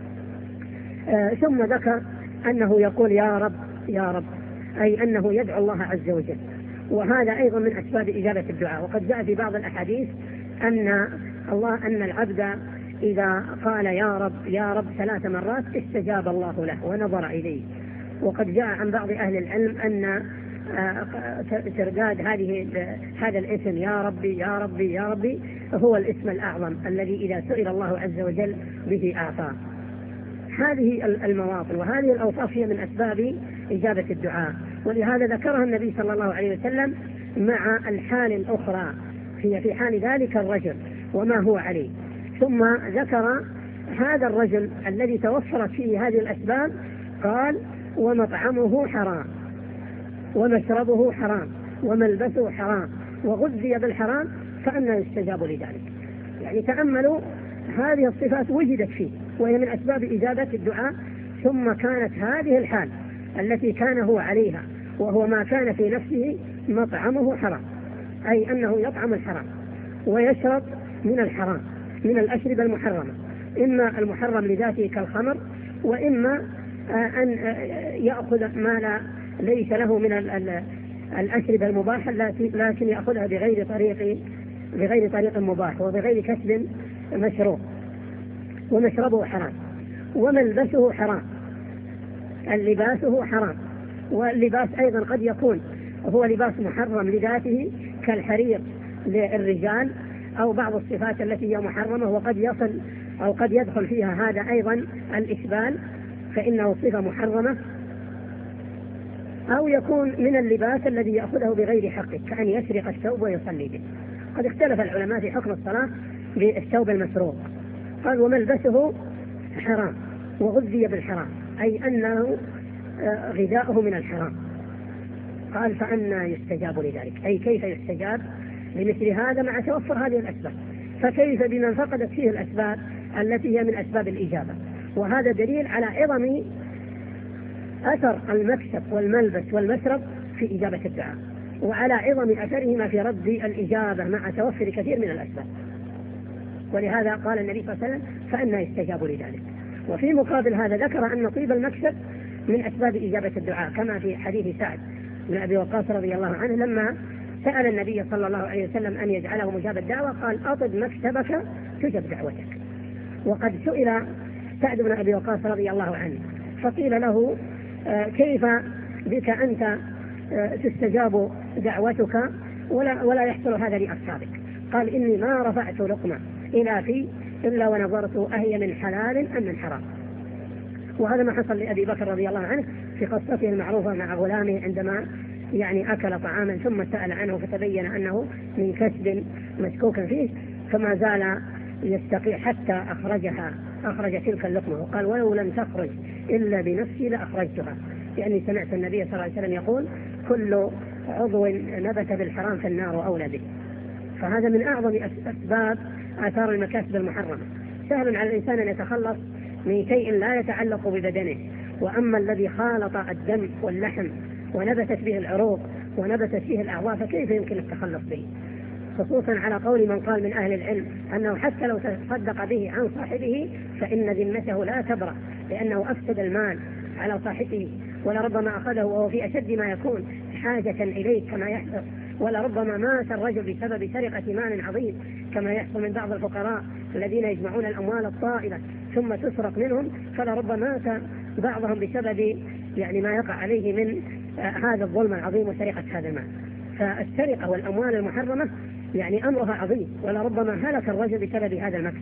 ثم ذكر أنه يقول يا رب يا رب، أي أنه يدعو الله عز وجل، وهذا أيضا من أسباب إجابة الدعاء. وقد جاء في بعض الأحاديث أن العبد إذا قال يا رب يا رب 3 مرات استجاب الله له ونظر إليه. وقد جاء عن بعض أهل العلم أن ترداد هذا الاسم يا ربي يا ربي يا ربي هو الاسم الأعظم الذي إذا سئل الله عز وجل به أعطاه. هذه المواطن وهذه الأوصاف هي من أسباب إجابة الدعاء، ولهذا ذكرها النبي صلى الله عليه وسلم مع الحال الأخرى في حال ذلك الرجل وما هو عليه. ثم ذكر هذا الرجل الذي توفرت فيه هذه الأسباب، قال ومطعمه حرام ومشربه حرام وملبسه حرام وغذي بالحرام فأنى يستجاب لذلك. يعني تأملوا هذه الصفات وجدت فيه وهي من أسباب إجابة الدعاء، ثم كانت هذه الحال التي كان هو عليها وهو ما كان في نفسه مطعمه حرام، أي أنه يطعم الحرام ويشرب من الحرام من الأشربة المحرمة، إما المحرم لذاته كالخمر، وإما أن يأخذ ما لا ليس له من الأشربة المباحة لكن يأخذها بغير طريق مباح وبغير كسب مشروع. ومشربه حرام وملبسه حرام، اللباسه حرام. واللباس أيضا قد يكون هو لباس محرم لذاته كالحرير للرجال أو بعض الصفات التي هي محرمة وقد يصل أو قد يدخل فيها هذا أيضا الإسبال فإنه صفة محرمة، أو يكون من اللباس الذي يأخذه بغير حقه كأن يسرق الثوب ويصلي به. قد اختلف العلماء في حكم الصلاة بالثوب المسروق، قال وملبسه حرام وغذي بالحرام، أي أنه غذاؤه من الحرام. قال فأنا يستجاب لذلك، أي كيف يستجاب لمثل هذا مع توفر هذه الأسباب؟ فكيف بمن فقدت فيه الأسباب التي هي من أسباب الإجابة؟ وهذا دليل على عظم أثر المكسب والملبس والمشرب في إجابة الدعاء، وعلى عظم أثرهما في رد الإجابة مع توفر كثير من الأسباب. ولهذا قال النبي صلى الله عليه وسلم فأنا يستجاب لذلك. وفي مقابل هذا ذكر أن طيب المكسب من أسباب إجابة الدعاء، كما في حديث سعد بن أبي وقاص رضي الله عنه لما سأل النبي صلى الله عليه وسلم أن يجعله مجاب الدعوة قال أطب مكسبك تجب دعوتك. وقد سئل سعد بن أبي وقاص رضي الله عنه فقيل له كيف بك أنت تستجاب دعوتك ولا يحصل هذا لأصحابك؟ قال إني ما رفعت لقمة إلى في إلا ونظرت أهي من حلال أم من حرام. وهذا ما حصل لأبي بكر رضي الله عنه في قصته المعروفة مع غلامه عندما أكل طعاما ثم سأل عنه فتبين أنه من كسب مشكوك فيه، فما زال يستقي حتى أخرج تلك اللقمة، وقال ولو لم تخرج إلا بنفسي لأخرجتها. يعني سمعت النبي صلى الله عليه وسلم يقول كل عضو نبت بالحرام فالنار أولى به. فهذا من أعظم أسباب آثار المكاسب المحرمة. سهل على الإنسان أن يتخلص من شيء لا يتعلق ببدنه، وأما الذي خالط الدم واللحم ونبتت به العروق ونبتت فيه الأعضاء فكيف يمكن التخلص به؟ خصوصا على قول من قال من أهل العلم أنه حتى لو تصدق به عن صاحبه فإن ذمته لا تبرأ، لأنه أفسد المال على صاحبه، ولربما أخذه وهو في أشد ما يكون حاجة إليه كما يحصل، ولربما مات الرجل بسبب سرقة مال عظيم كما يحصل من بعض الفقراء الذين يجمعون الأموال الطائلة ثم تسرق منهم، فلربما مات بعضهم بسبب ما يقع عليه من هذا الظلم العظيم وسرقة هذا المال. فالسرقة والأموال المحرمة أمرها عظيم، ولربما هلك الرجل بسبب هذا المكسب.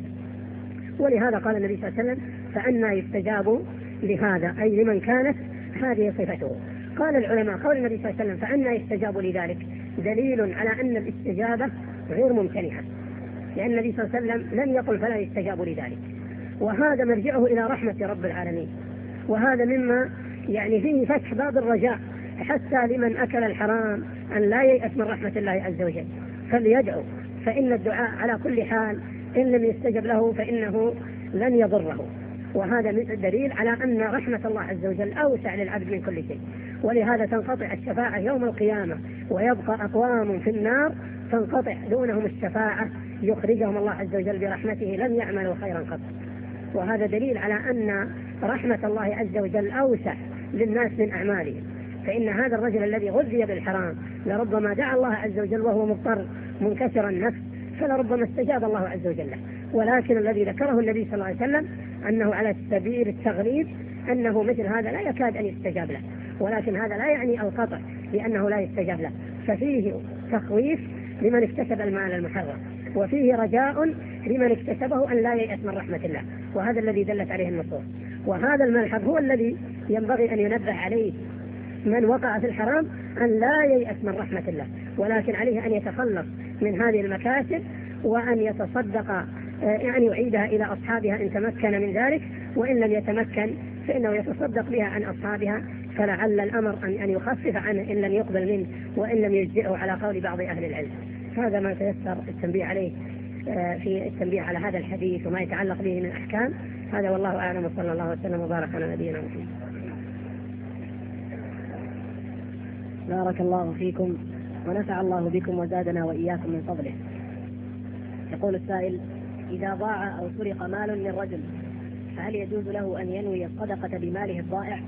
ولهذا قال النبي صلى الله عليه وسلم فأنا يستجاب لهذا، أي لمن كانت هذه صفته. قال العلماء قول النبي صلى الله عليه وسلم فأنا يستجاب لذلك دليل على أن الاستجابة غير ممتنعة، لأن النبي صلى الله عليه وسلم لم يقل فلا يستجاب لذلك، وهذا مرجعه إلى رحمة رب العالمين. وهذا مما فيه فتح باب الرجاء حتى لمن أكل الحرام أن لا ييأس من رحمة الله عز وجل، فليدعو، فإن الدعاء على كل حال إن لم يستجب له فإنه لن يضره. وهذا دليل على أن رحمة الله عز وجل أوسع للعبد من كل شيء. ولهذا تنقطع الشفاعة يوم القيامة، ويبقى أقوام في النار تنقطع دونهم الشفاعة يخرجهم الله عز وجل برحمته لم يعملوا خيرا قط. وهذا دليل على أن رحمة الله عز وجل أوسع للناس من أعمالهم. فإن هذا الرجل الذي غذي بالحرام لربما دعا الله عز وجل وهو مضطر منكسر النفس، فلربما استجاب الله عز وجل له. ولكن الذي ذكره النبي صلى الله عليه وسلم أنه على سبيل التغليب أنه مثل هذا لا يكاد أن يستجاب له، ولكن هذا لا يعني القطع لأنه لا يستجاب له، ففيه تخويف لمن اكتسب المال المحرم، وفيه رجاء لمن اكتسبه أن لا ييأس من رحمة الله، وهذا الذي دلت عليه النصوص. وهذا الملحظ هو الذي ينبغي أن ينبه عليه من وقع في الحرام أن لا ييأس من رحمة الله، ولكن عليه أن يتخلص من هذه المكاسب وأن يتصدق يعيدها إلى أصحابها إن تمكن من ذلك، وإن لم يتمكن فإنه يتصدق بها عن أصحابها، فلعل الأمر أن يخفف عنه إن لم يقبل منه وإن لم يجزئه على قول بعض أهل العلم. هذا ما تيسر التنبيه عليه في التنبيه على هذا الحديث وما يتعلق به من أحكام. هذا والله أعلم، وصلى الله وسلم وبارك على نبينا محمد.
بارك الله فيكم ونفع الله بكم وزادنا وإياكم من فضله. يقول السائل: إذا ضاع أو سرق مال من رجل فهل يجوز له أن ينوي الصدقة بماله الضائع؟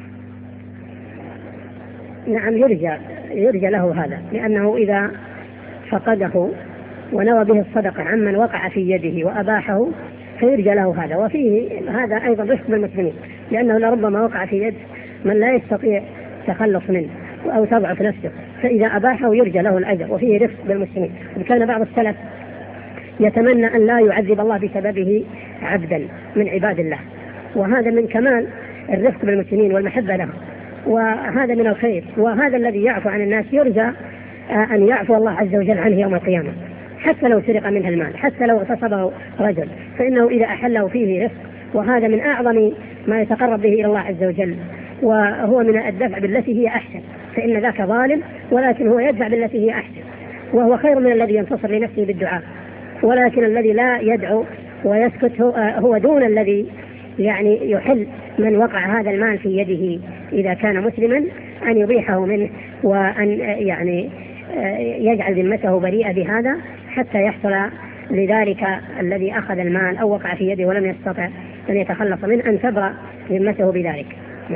نعم، يرجى له هذا، لأنه إذا فقده ونوى به الصدقة عمن وقع في يده وأباحه فيرجى له هذا. وفيه هذا أيضا رفق بالمسلمين، لأنه لربما وقع في يد من لا يستطيع التخلص منه، أو تضعف نفسه، فإذا أباحه يرجى له الأجر وفيه رفق بالمسلمين. وكان بعض السلف يتمنى أن لا يعذب الله بسببه عبدا من عباد الله، وهذا من كمال الرفق بالمسلمين والمحبة لهم، وهذا من الخير. وهذا الذي يعفو عن الناس يرجى أن يعفو الله عز وجل عنه يوم القيامة، حتى لو سرق منها المال، حتى لو اغتصبه رجل، فإنه إذا أحله فيه رفق، وهذا من أعظم ما يتقرب به إلى الله عز وجل، وهو من الدفع بالتي هي أحسن، فإن ذاك ظالم ولكن هو يدفع بالتي هي أحسن، وهو خير من الذي ينتصر لنفسه بالدعاء. ولكن الذي لا يدعو ويسكت هو دون الذي يعني يحل من وقع هذا المال في يده إذا كان مسلما أن يبيحه منه، وأن يعني يجعل ذمته بريئة بهذا حتى يحصل لذلك الذي أخذ المال أو وقع في يده ولم يستطع أن يتخلص منه أن تبرأ ذمته بذلك.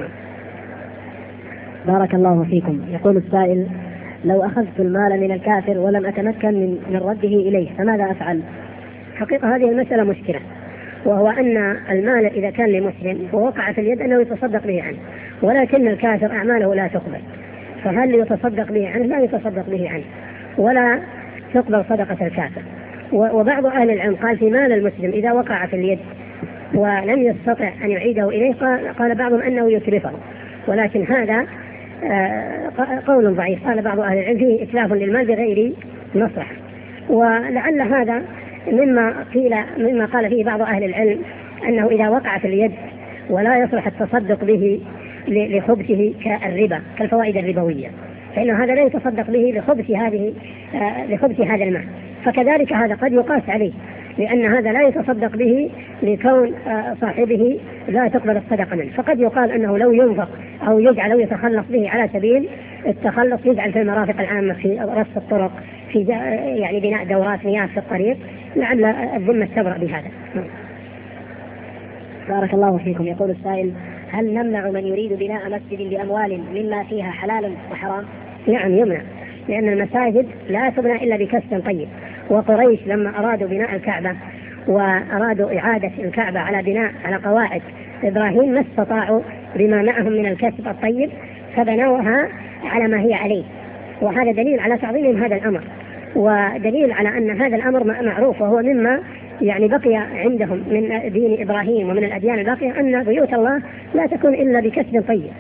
بارك الله فيكم. يقول السائل: لو أخذت المال من الكافر ولم أتمكن من رده إليه فماذا أفعل؟
حقيقة هذه المسألة مشكلة، وهو أن المال إذا كان لمسلم ووقع في اليد أنه يتصدق به عنه، ولكن الكافر أعماله لا تقبل، فهل يتصدق به عنه؟ لا يتصدق به عنه، ولا تقبل صدقة الكافر. وبعض أهل العلم قال في مال المسلم إذا وقع في اليد ولم يستطع أن يعيده إليه قال بعضهم أنه يتلفه، ولكن هذا قول ضعيف. قال بعض أهل العلم فيه إتلاف للمال بغير مصلحة، ولعل هذا مما قال فيه بعض أهل العلم أنه إذا وقع في اليد ولا يصلح التصدق به لخبثه كالربا كالفوائد الربوية، فإن هذا لا يتصدق به لخبث هذا المال، فكذلك هذا قد يقاس عليه، لأن هذا لا يتصدق به لكون صاحبه لا تقبل الصدقة منه، فقد يقال أنه لو ينفق أو يجعل أو يتخلص به على سبيل التخلص، يجعل في المرافق العامة، في رص الطرق، في يعني بناء دورات مياه في الطريق، لعل الذمة تبرأ بهذا.
بارك الله فيكم. يقول السائل: هل نمنع من يريد بناء مسجد بأموال مما فيها حلال وحرام؟
نعم يمنع، لأن المساجد لا تبنى إلا بكسب طيب، وقريش لما أرادوا بناء الكعبة وأرادوا إعادة الكعبة على قواعد إبراهيم ما استطاعوا بما معهم من الكسب الطيب فبنوها على ما هي عليه، وهذا دليل على تعظيمهم هذا الأمر، ودليل على أن هذا الأمر معروف، وهو مما يعني بقي عندهم من دين إبراهيم ومن الأديان الباقية أن بيوت الله لا تكون إلا بكسب طيب،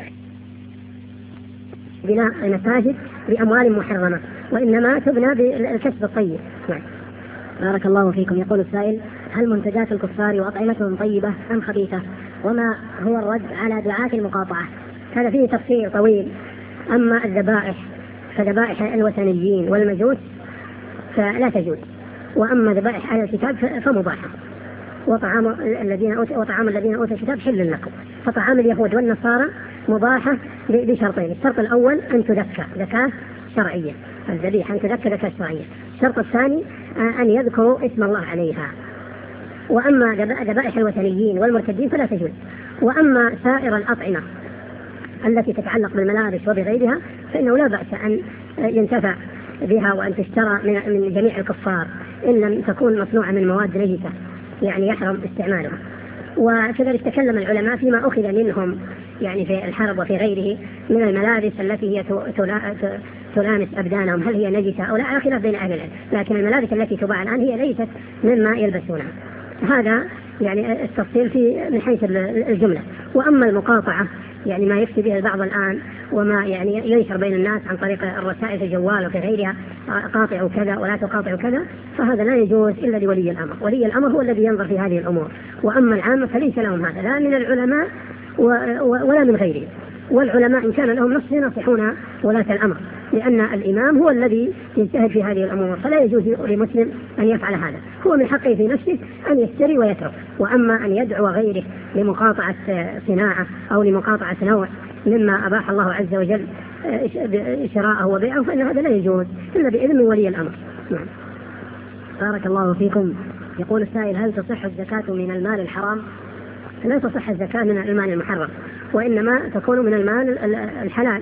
بناء المساجد بأموال محرمة، وإنما تبنى بالكسب الطيب.
بارك الله فيكم. يقول السائل: هل منتجات الكفار وأطعمتهم طيبة أم خبيثة؟ وما هو الرد على دعاة المقاطعة؟
هذا فيه تفصيل طويل. أما الذبائح فذبائح الوثنيين والمجوس فلا تجوز، وأما ذبائح أهل الكتاب فمباحة، وطعام الذين أوتوا الكتاب حل لكم، فطعام اليهود والنصارى مباحة بشرطين: الشرط الأول أن تذكى زكاة شرعية، الذبيحة أن تذكى زكاة شرعية، الشرط الثاني أن يذكروا اسم الله عليها. وأما ذبائح الوثنيين والمرتدين فلا تجوز. وأما سائر الأطعمة التي تتعلق بالملابس وبغيرها فإنه لا بأس أن ينتفع بها وأن تشترى من جميع الكفار إن لم تكون مصنوعة من مواد نجسة، يعني يحرم استعمالها. وكذلك تكلم العلماء فيما أخذ منهم يعني في الحرب وفي غيره من الملابس التي هي تلامس أبدانهم، هل هي نجسة أو لا، على خلاف بين أهل العلم، لكن الملابس التي تباع الآن هي ليست مما يلبسونها. هذا يعني التفصيل من حيث الجملة. وأما المقاطعة يعني ما يفتي به البعض الآن وما يعني ينشر بين الناس عن طريق الرسائل في الجوال وفي غيرها: قاطعوا كذا ولا تقاطعوا كذا، فهذا لا يجوز إلا لولي الأمر. ولي الأمر هو الذي ينظر في هذه الأمور، وأما العامة فليس لهم هذا، لا من العلماء ولا من غيرهم. والعلماء إن كان لهم نص ينصحون ولاة الأمر، لأن الإمام هو الذي يجتهد في هذه الأمور، فلا يجوز لمسلم أن يفعل هذا، هو من حقه في نفسه أن يشتري ويترك. وأما أن يدعو غيره لمقاطعة صناعة أو لمقاطعة نوع مما أباح الله عز وجل شراءه وبيعه فإن هذا لا يجوز إلا بإذن ولي الأمر. نعم.
بارك الله فيكم. يقول السائل: هل تصح الزكاة من المال الحرام؟
لا تصح الزكاة من المال المحرم، وإنما تكون من المال الحلال،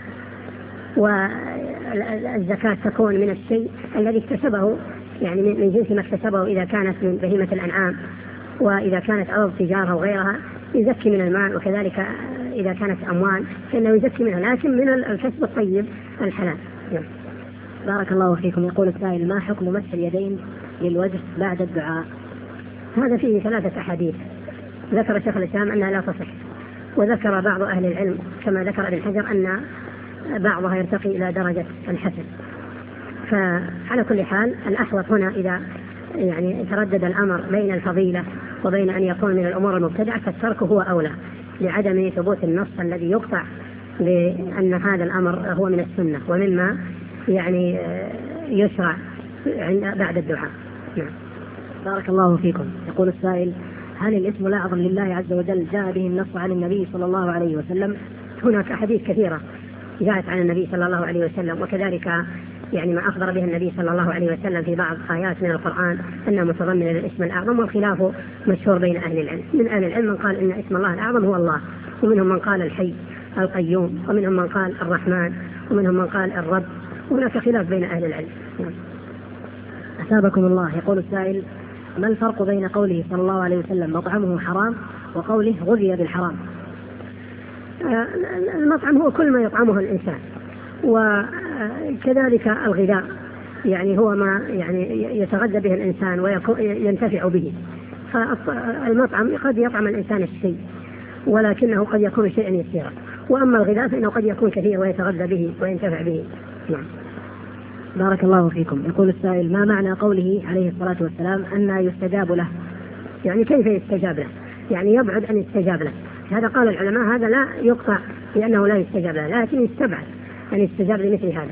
والزكاة تكون من الشيء الذي اكتسبه يعني من جنس ما اكتسبه إذا كانت من بهيمة الأنعام، وإذا كانت عروض تجارة وغيرها يزكي من المال، وكذلك إذا كانت أموال فإنه يزكي منها، لكن من الكسب الطيب الحلال.
بارك الله فيكم. يقول السائل: ما حكم مسح اليدين للوجه بعد الدعاء؟
هذا فيه 3 أحاديث ذكر شيخ الإسلام أنها لا تصح، وذكر بعض أهل العلم كما ذكر ابن حجر أن بعضها يرتقي إلى درجة الحسن. فعلى كل حال الأحوط هنا إذا يعني تردد الأمر بين الفضيلة وبين أن يكون من الأمور المبتدعة فالترك هو أولى، لعدم ثبوت النص الذي يقطع لأن هذا الأمر هو من السنة ومما يعني يشرع بعد الدعاء. نعم.
بارك الله فيكم. يقول السائل: هل الاسم الأعظم لله عز وجل جاء به النص عن النبي صلى الله عليه وسلم؟
هناك أحاديث كثيرة جاءت عن النبي صلى الله عليه وسلم، وكذلك يعني ما أخبر به النبي صلى الله عليه وسلم في بعض آيات من القرآن أنها متضمنة للاسم الأعظم، والخلاف مشهور بين أهل العلم. من أهل العلم من قال إن اسم الله الأعظم هو الله، ومنهم من قال الحي القيوم، ومنهم من قال الرحمن، ومنهم من قال الرب، وهناك خلاف بين أهل العلم.
أثابكم الله. يقول السائل: ما الفرق بين قوله صلى الله عليه وسلم مطعمه حرام وقوله غذي بالحرام؟
المطعم هو كل ما يطعمه الإنسان، وكذلك الغذاء يعني هو ما يعني يتغذى به الإنسان وينتفع به. فالمطعم قد يطعم الإنسان الشيء ولكنه قد يكون شيئا يسيرا، وأما الغذاء فإنه قد يكون كثير ويتغذى به وينتفع به. نعم.
بارك الله فيكم. يقول السائل: ما معنى قوله عليه الصلاة والسلام أن يستجاب له؟
يعني كيف يستجاب له؟ يعني يبعد أن يستجاب له. هذا قال العلماء هذا لا يقطع لأنه لا يستجاب له، لكن يستبعد أن يستجاب لمثل هذا.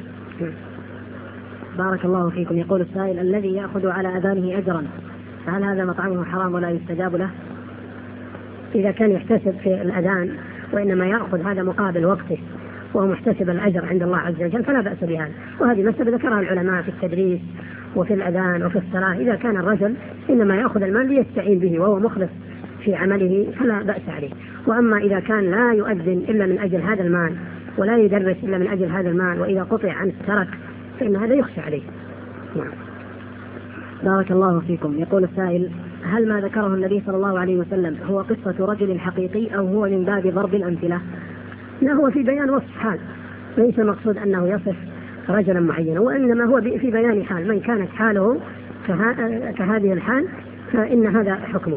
بارك الله فيكم. يقول السائل: الذي يأخذ على أذانه أجرا فهل هذا مطعمه حرام ولا يستجاب له؟
إذا كان يحتسب في الأذان وإنما يأخذ هذا مقابل وقته وهو محتسب الأجر عند الله عز وجل فلا بأس بهذا، وهذه مسألة ذكرها العلماء في التدريس وفي الأذان وفي الصلاة. إذا كان الرجل إنما يأخذ المال ليستعين به وهو مخلص في عمله فلا بأس عليه. وأما إذا كان لا يؤذن إلا من أجل هذا المال ولا يدرس إلا من أجل هذا المال وإذا قطع عن الترك فإن هذا يخشى عليه. نعم.
بارك الله فيكم. يقول السائل: هل ما ذكره النبي صلى الله عليه وسلم هو قصة رجل حقيقي أو هو من باب ضرب الأمثلة؟
لا، هو في بيان وصف حال، ليس مقصود أنه يصف رجلا معينا، وإنما هو في بيان حال من كانت حاله كهذه الحال فإن هذا حكمه.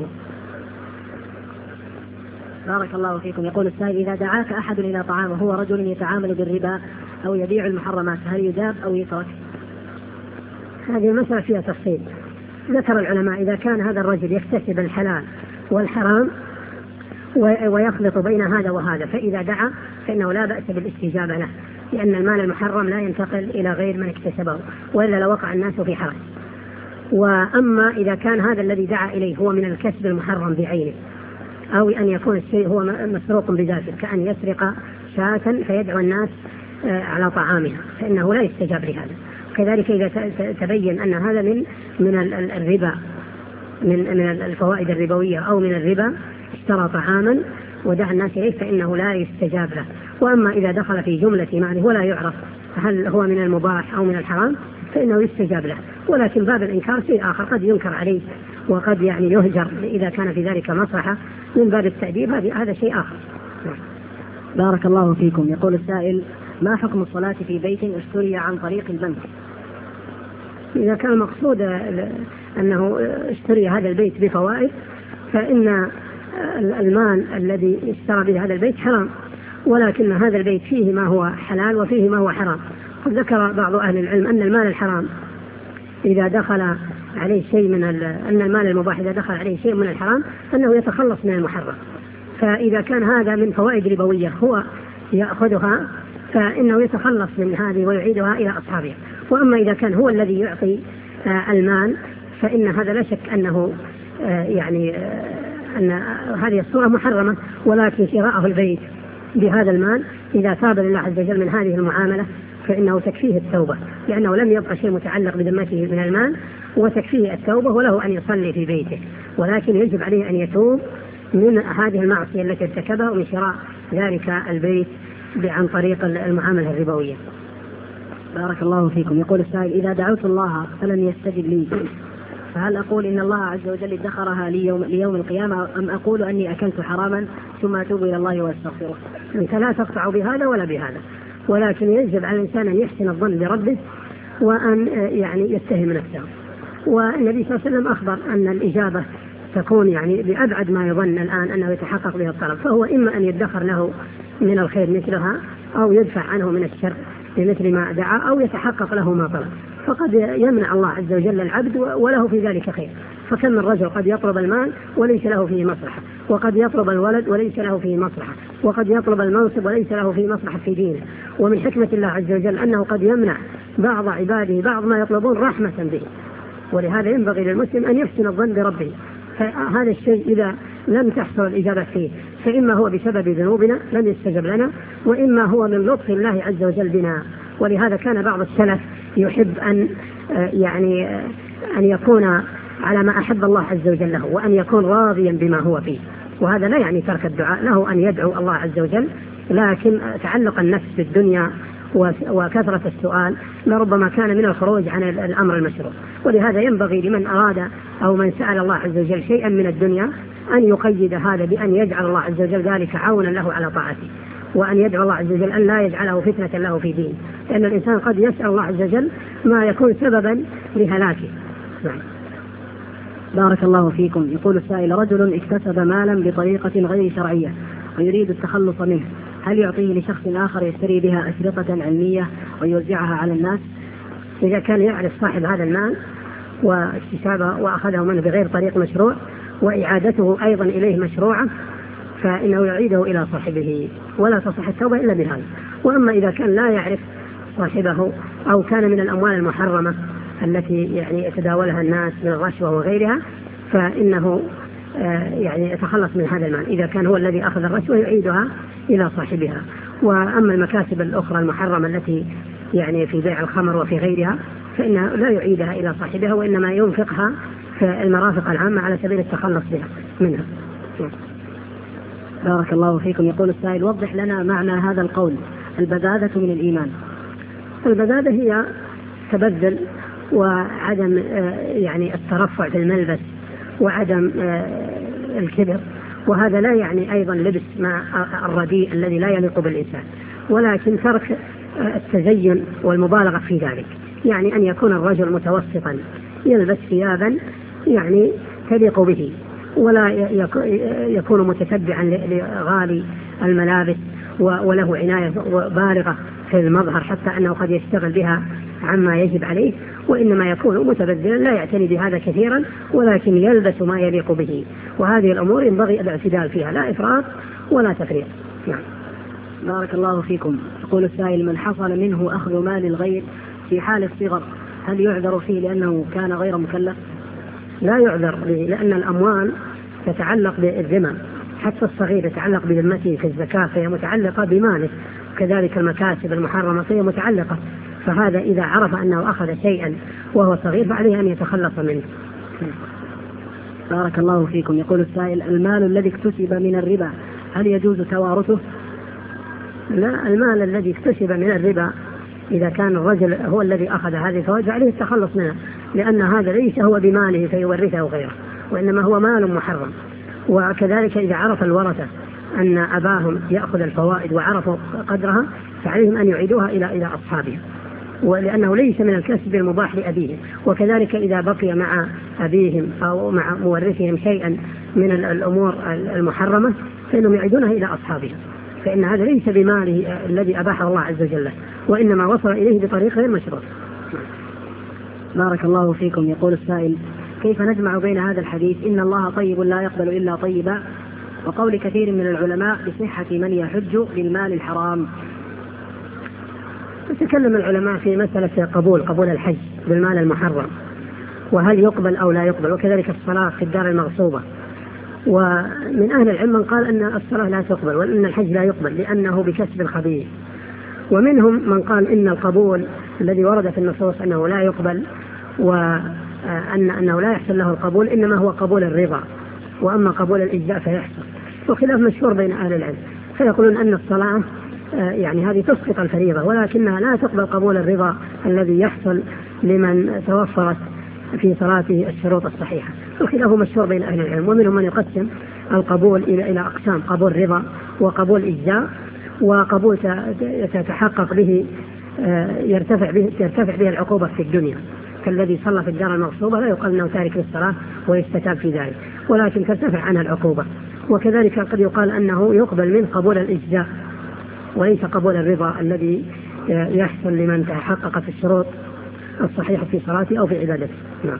بارك الله فيكم. يقول السائل: إذا دعاك أحد إلى طعام وهو رجل يتعامل بالربا أو يبيع المحرمات هل يجاب أو يترك؟
هذه المسألة فيها تفصيل. ذكر العلماء إذا كان هذا الرجل يكتسب الحلال والحرام ويخلط بين هذا وهذا فإذا دعا فإنه لا بأس بالاستجابة له، لأن المال المحرم لا ينتقل إلى غير من اكتسبه وإلا لوقع الناس في حرج. وأما إذا كان هذا الذي دعا إليه هو من الكسب المحرم بعينه أو أن يكون الشيء هو مسروق بذاته كأن يسرق شاة فيدعو الناس على طعامها فإنه لا يستجاب لهذا. كذلك إذا تبين أن هذا من الربا من الفوائد الربوية أو من الربا اشترى طعاما ودعا الناس إليه فإنه لا يستجاب له. وأما إذا دخل في جملة معنى ولا يعرف هل هو من المباح أو من الحرام فإنه يستجاب له، ولكن باب الإنكار شيء آخر، قد ينكر عليه وقد يعني يهجر إذا كان في ذلك مصلحة من باب التأديب، هذا شيء آخر.
بارك الله فيكم. يقول السائل: ما حكم الصلاة في بيت اشتري عن طريق البنك؟
إذا كان المقصود أنه اشتري هذا البيت بفوائد فإن المال الذي اشترى به هذا البيت حرام، ولكن هذا البيت فيه ما هو حلال وفيه ما هو حرام. قد ذكر بعض أهل العلم أن المال الحرام إذا دخل عليه شيء أن المال المباح إذا دخل عليه شيء من الحرام أنه يتخلص من المحرم، فإذا كان هذا من فوائد ربوية هو يأخذها فإنه يتخلص من هذه ويعيدها إلى أصحابها. وأما إذا كان هو الذي يعطي المال فإن هذا لا شك أنه أن هذه الصورة محرمة، ولكن شراءه البيت بهذا المال إذا تاب لله عز وجل من هذه المعاملة فإنه تكفيه التوبة، لأنه لم يبقى شيء متعلق بذمته من المال وتكفيه التوبة، وله أن يصلي في بيته، ولكن يجب عليه أن يتوب من هذه المعصية التي ارتكبها ومن شراء ذلك البيت عن طريق المعاملة الربوية.
بارك الله فيكم. يقول السائل: إذا دعوت الله فلم يستجب لي فهل أقول إن الله عز وجل ادخرها ليوم القيامة، أم أقول أني أكلت حراما ثم أتوب إلى الله وأستغفره؟
أنت لا تقطع بهذا ولا بهذا، ولكن يجب على الإنسان أن يحسن الظن بربه وأن يعني يتهم نفسه. والنبي صلى الله عليه وسلم أخبر أن الإجابة تكون يعني بأبعد ما يظن الآن أنه يتحقق به الطلب، فهو إما أن يدخر له من الخير مثلها أو يدفع عنه من الشر بمثل ما دعا أو يتحقق له ما طلب. فقد يمنع الله عز وجل العبد وله في ذلك خير. فكم من رجل قد يطلب المال وليس له فيه مصلحة، وقد يطلب الولد وليس له فيه مصلحة، وقد يطلب المنصب وليس له فيه مصلحة في دينه. ومن حكمة الله عز وجل أنه قد يمنع بعض عباده بعض ما يطلبون رحمة به، ولهذا ينبغي للمسلم أن يحسن الظن بربه. فهذا الشيء إذا لم تحصل الإجابة فيه فإما هو بسبب ذنوبنا لم يستجب لنا، وإما هو من لطف الله عز وجل بنا. ولهذا كان بعض السلف يحب أن يكون على ما أحب الله عز وجل له، وأن يكون راضيا بما هو فيه. وهذا لا يعني ترك الدعاء، له أن يدعو الله عز وجل، لكن تعلق النفس بالدنيا وكثرة السؤال لربما كان من الخروج عن الأمر المشروع. ولهذا ينبغي لمن أراد أو من سأل الله عز وجل شيئا من الدنيا أن يقيد هذا بأن يجعل الله عز وجل ذلك عونا له على طاعته، وأن يدعو الله عز وجل أن لا يجعله فتنة له في دين، لأن الإنسان قد يسأل الله عز وجل ما يكون سببا لهلاكه.
بارك الله فيكم. يقول السائل: رجل اكتسب مالا بطريقة غير شرعية ويريد التخلص منه، هل يعطيه لشخص آخر يشتري بها أشرطة علمية ويوزعها على الناس؟
إذا كان يعرف صاحب هذا المال واكتسابه وأخذه منه بغير طريق مشروع وإعادته أيضا إليه مشروعة فإنه يعيده إلى صاحبه، ولا تصح التوبة إلا بهذا. وأما إذا كان لا يعرف صاحبه أو كان من الأموال المحرمة التي يعني يتداولها الناس من الرشوة وغيرها، فإنه يتخلص من هذا المال. إذا كان هو الذي أخذ الرشوة يعيدها إلى صاحبها. وأما المكاسب الأخرى المحرمة التي يعني في بيع الخمر وفي غيرها فإنه لا يعيدها إلى صاحبها، وإنما ينفقها في المرافق العامة على سبيل التخلص بها منها.
بارك الله فيكم. يقول السائل: وضح لنا معنى هذا القول: البذاذة من الإيمان.
البذاذة هي تبذل وعدم الترفع في الملبس وعدم الكبر، وهذا لا يعني أيضا لبس مع الرديء الذي لا يليق بالإنسان، ولكن ترك التزين والمبالغة في ذلك. يعني أن يكون الرجل متوسطا يلبس ثيابا تليق به، ولا يكون متتبعا لغالي الملابس وله عناية بالغة في المظهر حتى أنه قد يشتغل بها عما يجب عليه، وإنما يكون متبذلا لا يعتني بهذا كثيرا ولكن يلبس ما يليق به. وهذه الأمور ينبغي الاعتدال فيها، لا إفراط ولا تفريط. نعم.
بارك الله فيكم. يقول السائل: من حصل منه أخذ مال الغير في حال الصغر هل يعذر فيه لأنه كان غير مكلف؟
لا يعذر، لأن الأموال تتعلق بالذمة، حتى الصغير يتعلق بذمته في الزكاة فهي متعلقة بماله، كذلك المكاسب المحرمة فهي متعلقة. فهذا إذا عرف أنه أخذ شيئا وهو صغير فعليه أن يتخلص منه.
بارك الله فيكم. يقول السائل: المال الذي اكتسب من الربا هل يجوز توارثه؟
لا، المال الذي اكتسب من الربا إذا كان الرجل هو الذي أخذ هذه الفوائد فعليه التخلص منها، لأن هذا ليس هو بماله فيورثه غيره، وإنما هو مال محرم. وكذلك إذا عرف الورثة أن أباهم يأخذ الفوائد وعرفوا قدرها فعليهم أن يعيدوها إلى أصحابها، ولأنه ليس من الكسب المباح لأبيهم. وكذلك إذا بقي مع أبيهم أو مع مورثهم شيئا من الأمور المحرمة فإنهم يعيدونها إلى أصحابها، فإن هذا ليس بماله الذي أباحه الله عز وجل، وإنما وصل إليه بطريق غير مشروع.
بارك الله فيكم. يقول السائل: كيف نجمع بين هذا الحديث إن الله طيب لا يقبل إلا طيبا وقول كثير من العلماء بصحة من يحج للمال الحرام؟
يتكلم العلماء في مسألة قبول الحج بالمال المحرم، وهل يقبل أو لا يقبل، وكذلك الصلاة في الدار المغصوبة. ومن أهل العلم من قال أن الصلاة لا تقبل وأن الحج لا يقبل لأنه بكسب الخبيث، ومنهم من قال إن القبول الذي ورد في النصوص أنه لا يقبل وأنه لا يحصل له القبول إنما هو قبول الرضا، وأما قبول الإجزاء فيحصل. وخلاف مشهور بين أهل العلم، فيقولون أن الصلاة هذه تسقط الفريضة، ولكنها لا تقبل قبول الرضا الذي يحصل لمن توفرت في صلاته الشروط الصحيحة. الخلاف مشهور بين أهل العلم، ومنهم من يقسم القبول إلى أقسام: قبول رضا، وقبول إجزاء، وقبول تتحقق به ترتفع به العقوبة في الدنيا، كالذي صلى في الدار المغصوبة لا يقال أنه تارك للصلاة ويستتاب في ذلك، ولكن ترتفع عنها العقوبة. وكذلك قد يقال أنه يقبل من قبول الإجزاء وليس قبول الرضا الذي يحصل لمن تحقق في الشروط الصحيحة في صلاته أو في عبادته. نعم.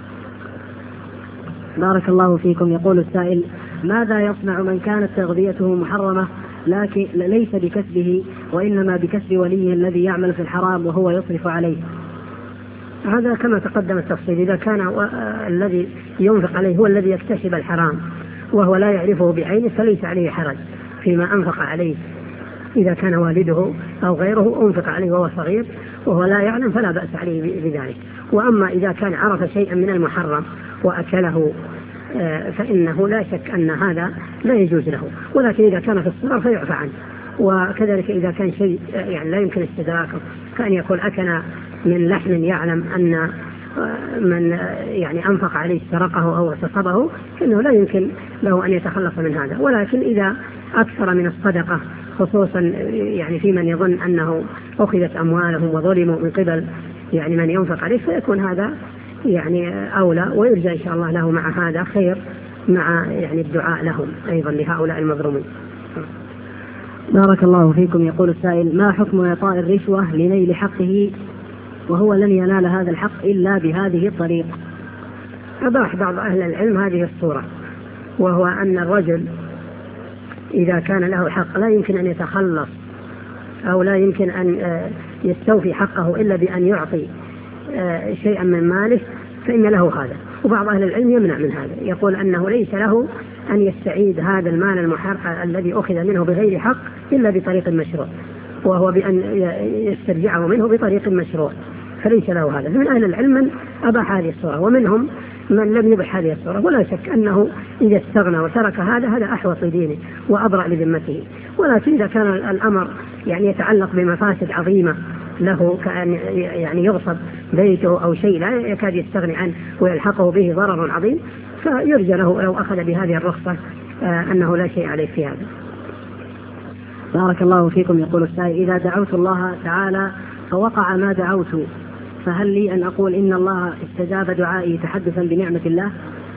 بارك الله فيكم. يقول السائل: ماذا يصنع من كانت تغذيته محرمة لكن ليس بكسبه وإنما بكسب وليه الذي يعمل في الحرام وهو يصرف عليه؟
هذا كما تقدم التفصيل. إذا كان الذي ينفق عليه هو الذي يكتسب الحرام وهو لا يعرفه بعينه فليس عليه حرج فيما أنفق عليه. إذا كان والده أو غيره أنفق عليه وهو صغير وهو لا يعلم فلا بأس عليه بذلك. وأما إذا كان عرف شيئا من المحرم وأكله فإنه لا شك أن هذا لا يجوز له، ولكن إذا كان في الصغر فيعفى عنه. وكذلك إذا كان شيء يعني لا يمكن استدراكه، كأن يكون أكل من لحم يعلم أن من يعني أنفق عليه سرقه أو اغتصبه، فإنه لا يمكن له أن يتخلص من هذا. ولكن إذا أكثر من الصدقة، خصوصا يعني في من يظن أنه أخذت أموالهم وظلموا من قبل يعني من ينفق عليه، فيكون هذا يعني أولى، ويرجى إن شاء الله له مع هذا خير، مع يعني الدعاء لهم أيضا لهؤلاء المظلومين.
بارك الله فيكم. يقول السائل: ما حكم إعطاء الرشوة لنيل حقه وهو لن ينال هذا الحق إلا بهذه الطريقة؟
أباح بعض أهل العلم هذه الصورة، وهو أن الرجل إذا كان له حق لا يمكن أن يتخلص أو لا يمكن أن يستوفي حقه إلا بأن يعطي شيئا من ماله، فإن له هذا. وبعض أهل العلم يمنع من هذا، يقول أنه ليس له أن يستعيد هذا المال المحرق الذي أخذ منه بغير حق إلا بطريق مشروع، وهو بأن يسترجعه منه بطريق مشروع، فليس له هذا. من أهل العلم من أباح هذه الصورة، ومنهم من لم يبح هذه الصورة. ولا شك أنه إذا استغنى وترك هذا أحوط لدينه وأبرأ لذمته. ولكن إذا كان الأمر يعني يتعلق بمفاسد عظيمة له، كأن يعني يغصب بيته أو شيء لا يكاد يستغني عنه ويلحقه به ضرر عظيم، فيرجى له لو أخذ بهذه الرخصة أنه لا شيء عليه في هذا.
بارك الله فيكم. يقول السائل: إذا دعوت الله تعالى فوقع ما دعوت، فهل لي أن أقول إن الله استجاب دعائي تحدثا بنعمة الله؟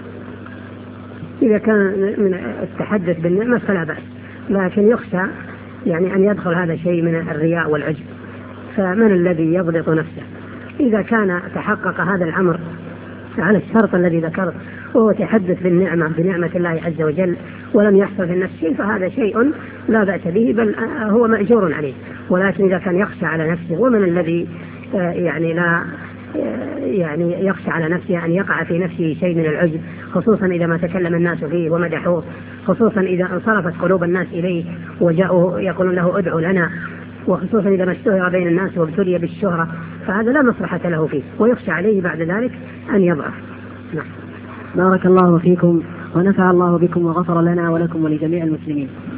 إذا كان من التحدث بالنعمة فلا بأس، لكن يخشى يعني أن يدخل هذا شيء من الرياء والعجب، فمن الذي يضبط نفسه؟ إذا كان تحقق هذا الأمر على الشرط الذي ذكرت وهو تحدث بنعمة الله عز وجل ولم يحصل في النفس شيء، فهذا شيء لا بأس به، بل هو مأجور عليه. ولكن إذا كان يخشى على نفسه، ومن الذي يعني لا يعني يخشى على نفسه أن يقع في نفسه شيء من العجب، خصوصا إذا ما تكلم الناس فيه ومدحوه، خصوصا إذا انصرفت قلوب الناس إليه وجاءوا يقولون له ادعو لنا، وخصوصا إذا ما اشتهر بين الناس وابتلي بالشهرة، فهذا لا مصلحة له فيه، ويخشى عليه بعد ذلك أن يضعف. نعم.
بارك الله فيكم ونفع الله بكم وغفر لنا ولكم ولجميع المسلمين.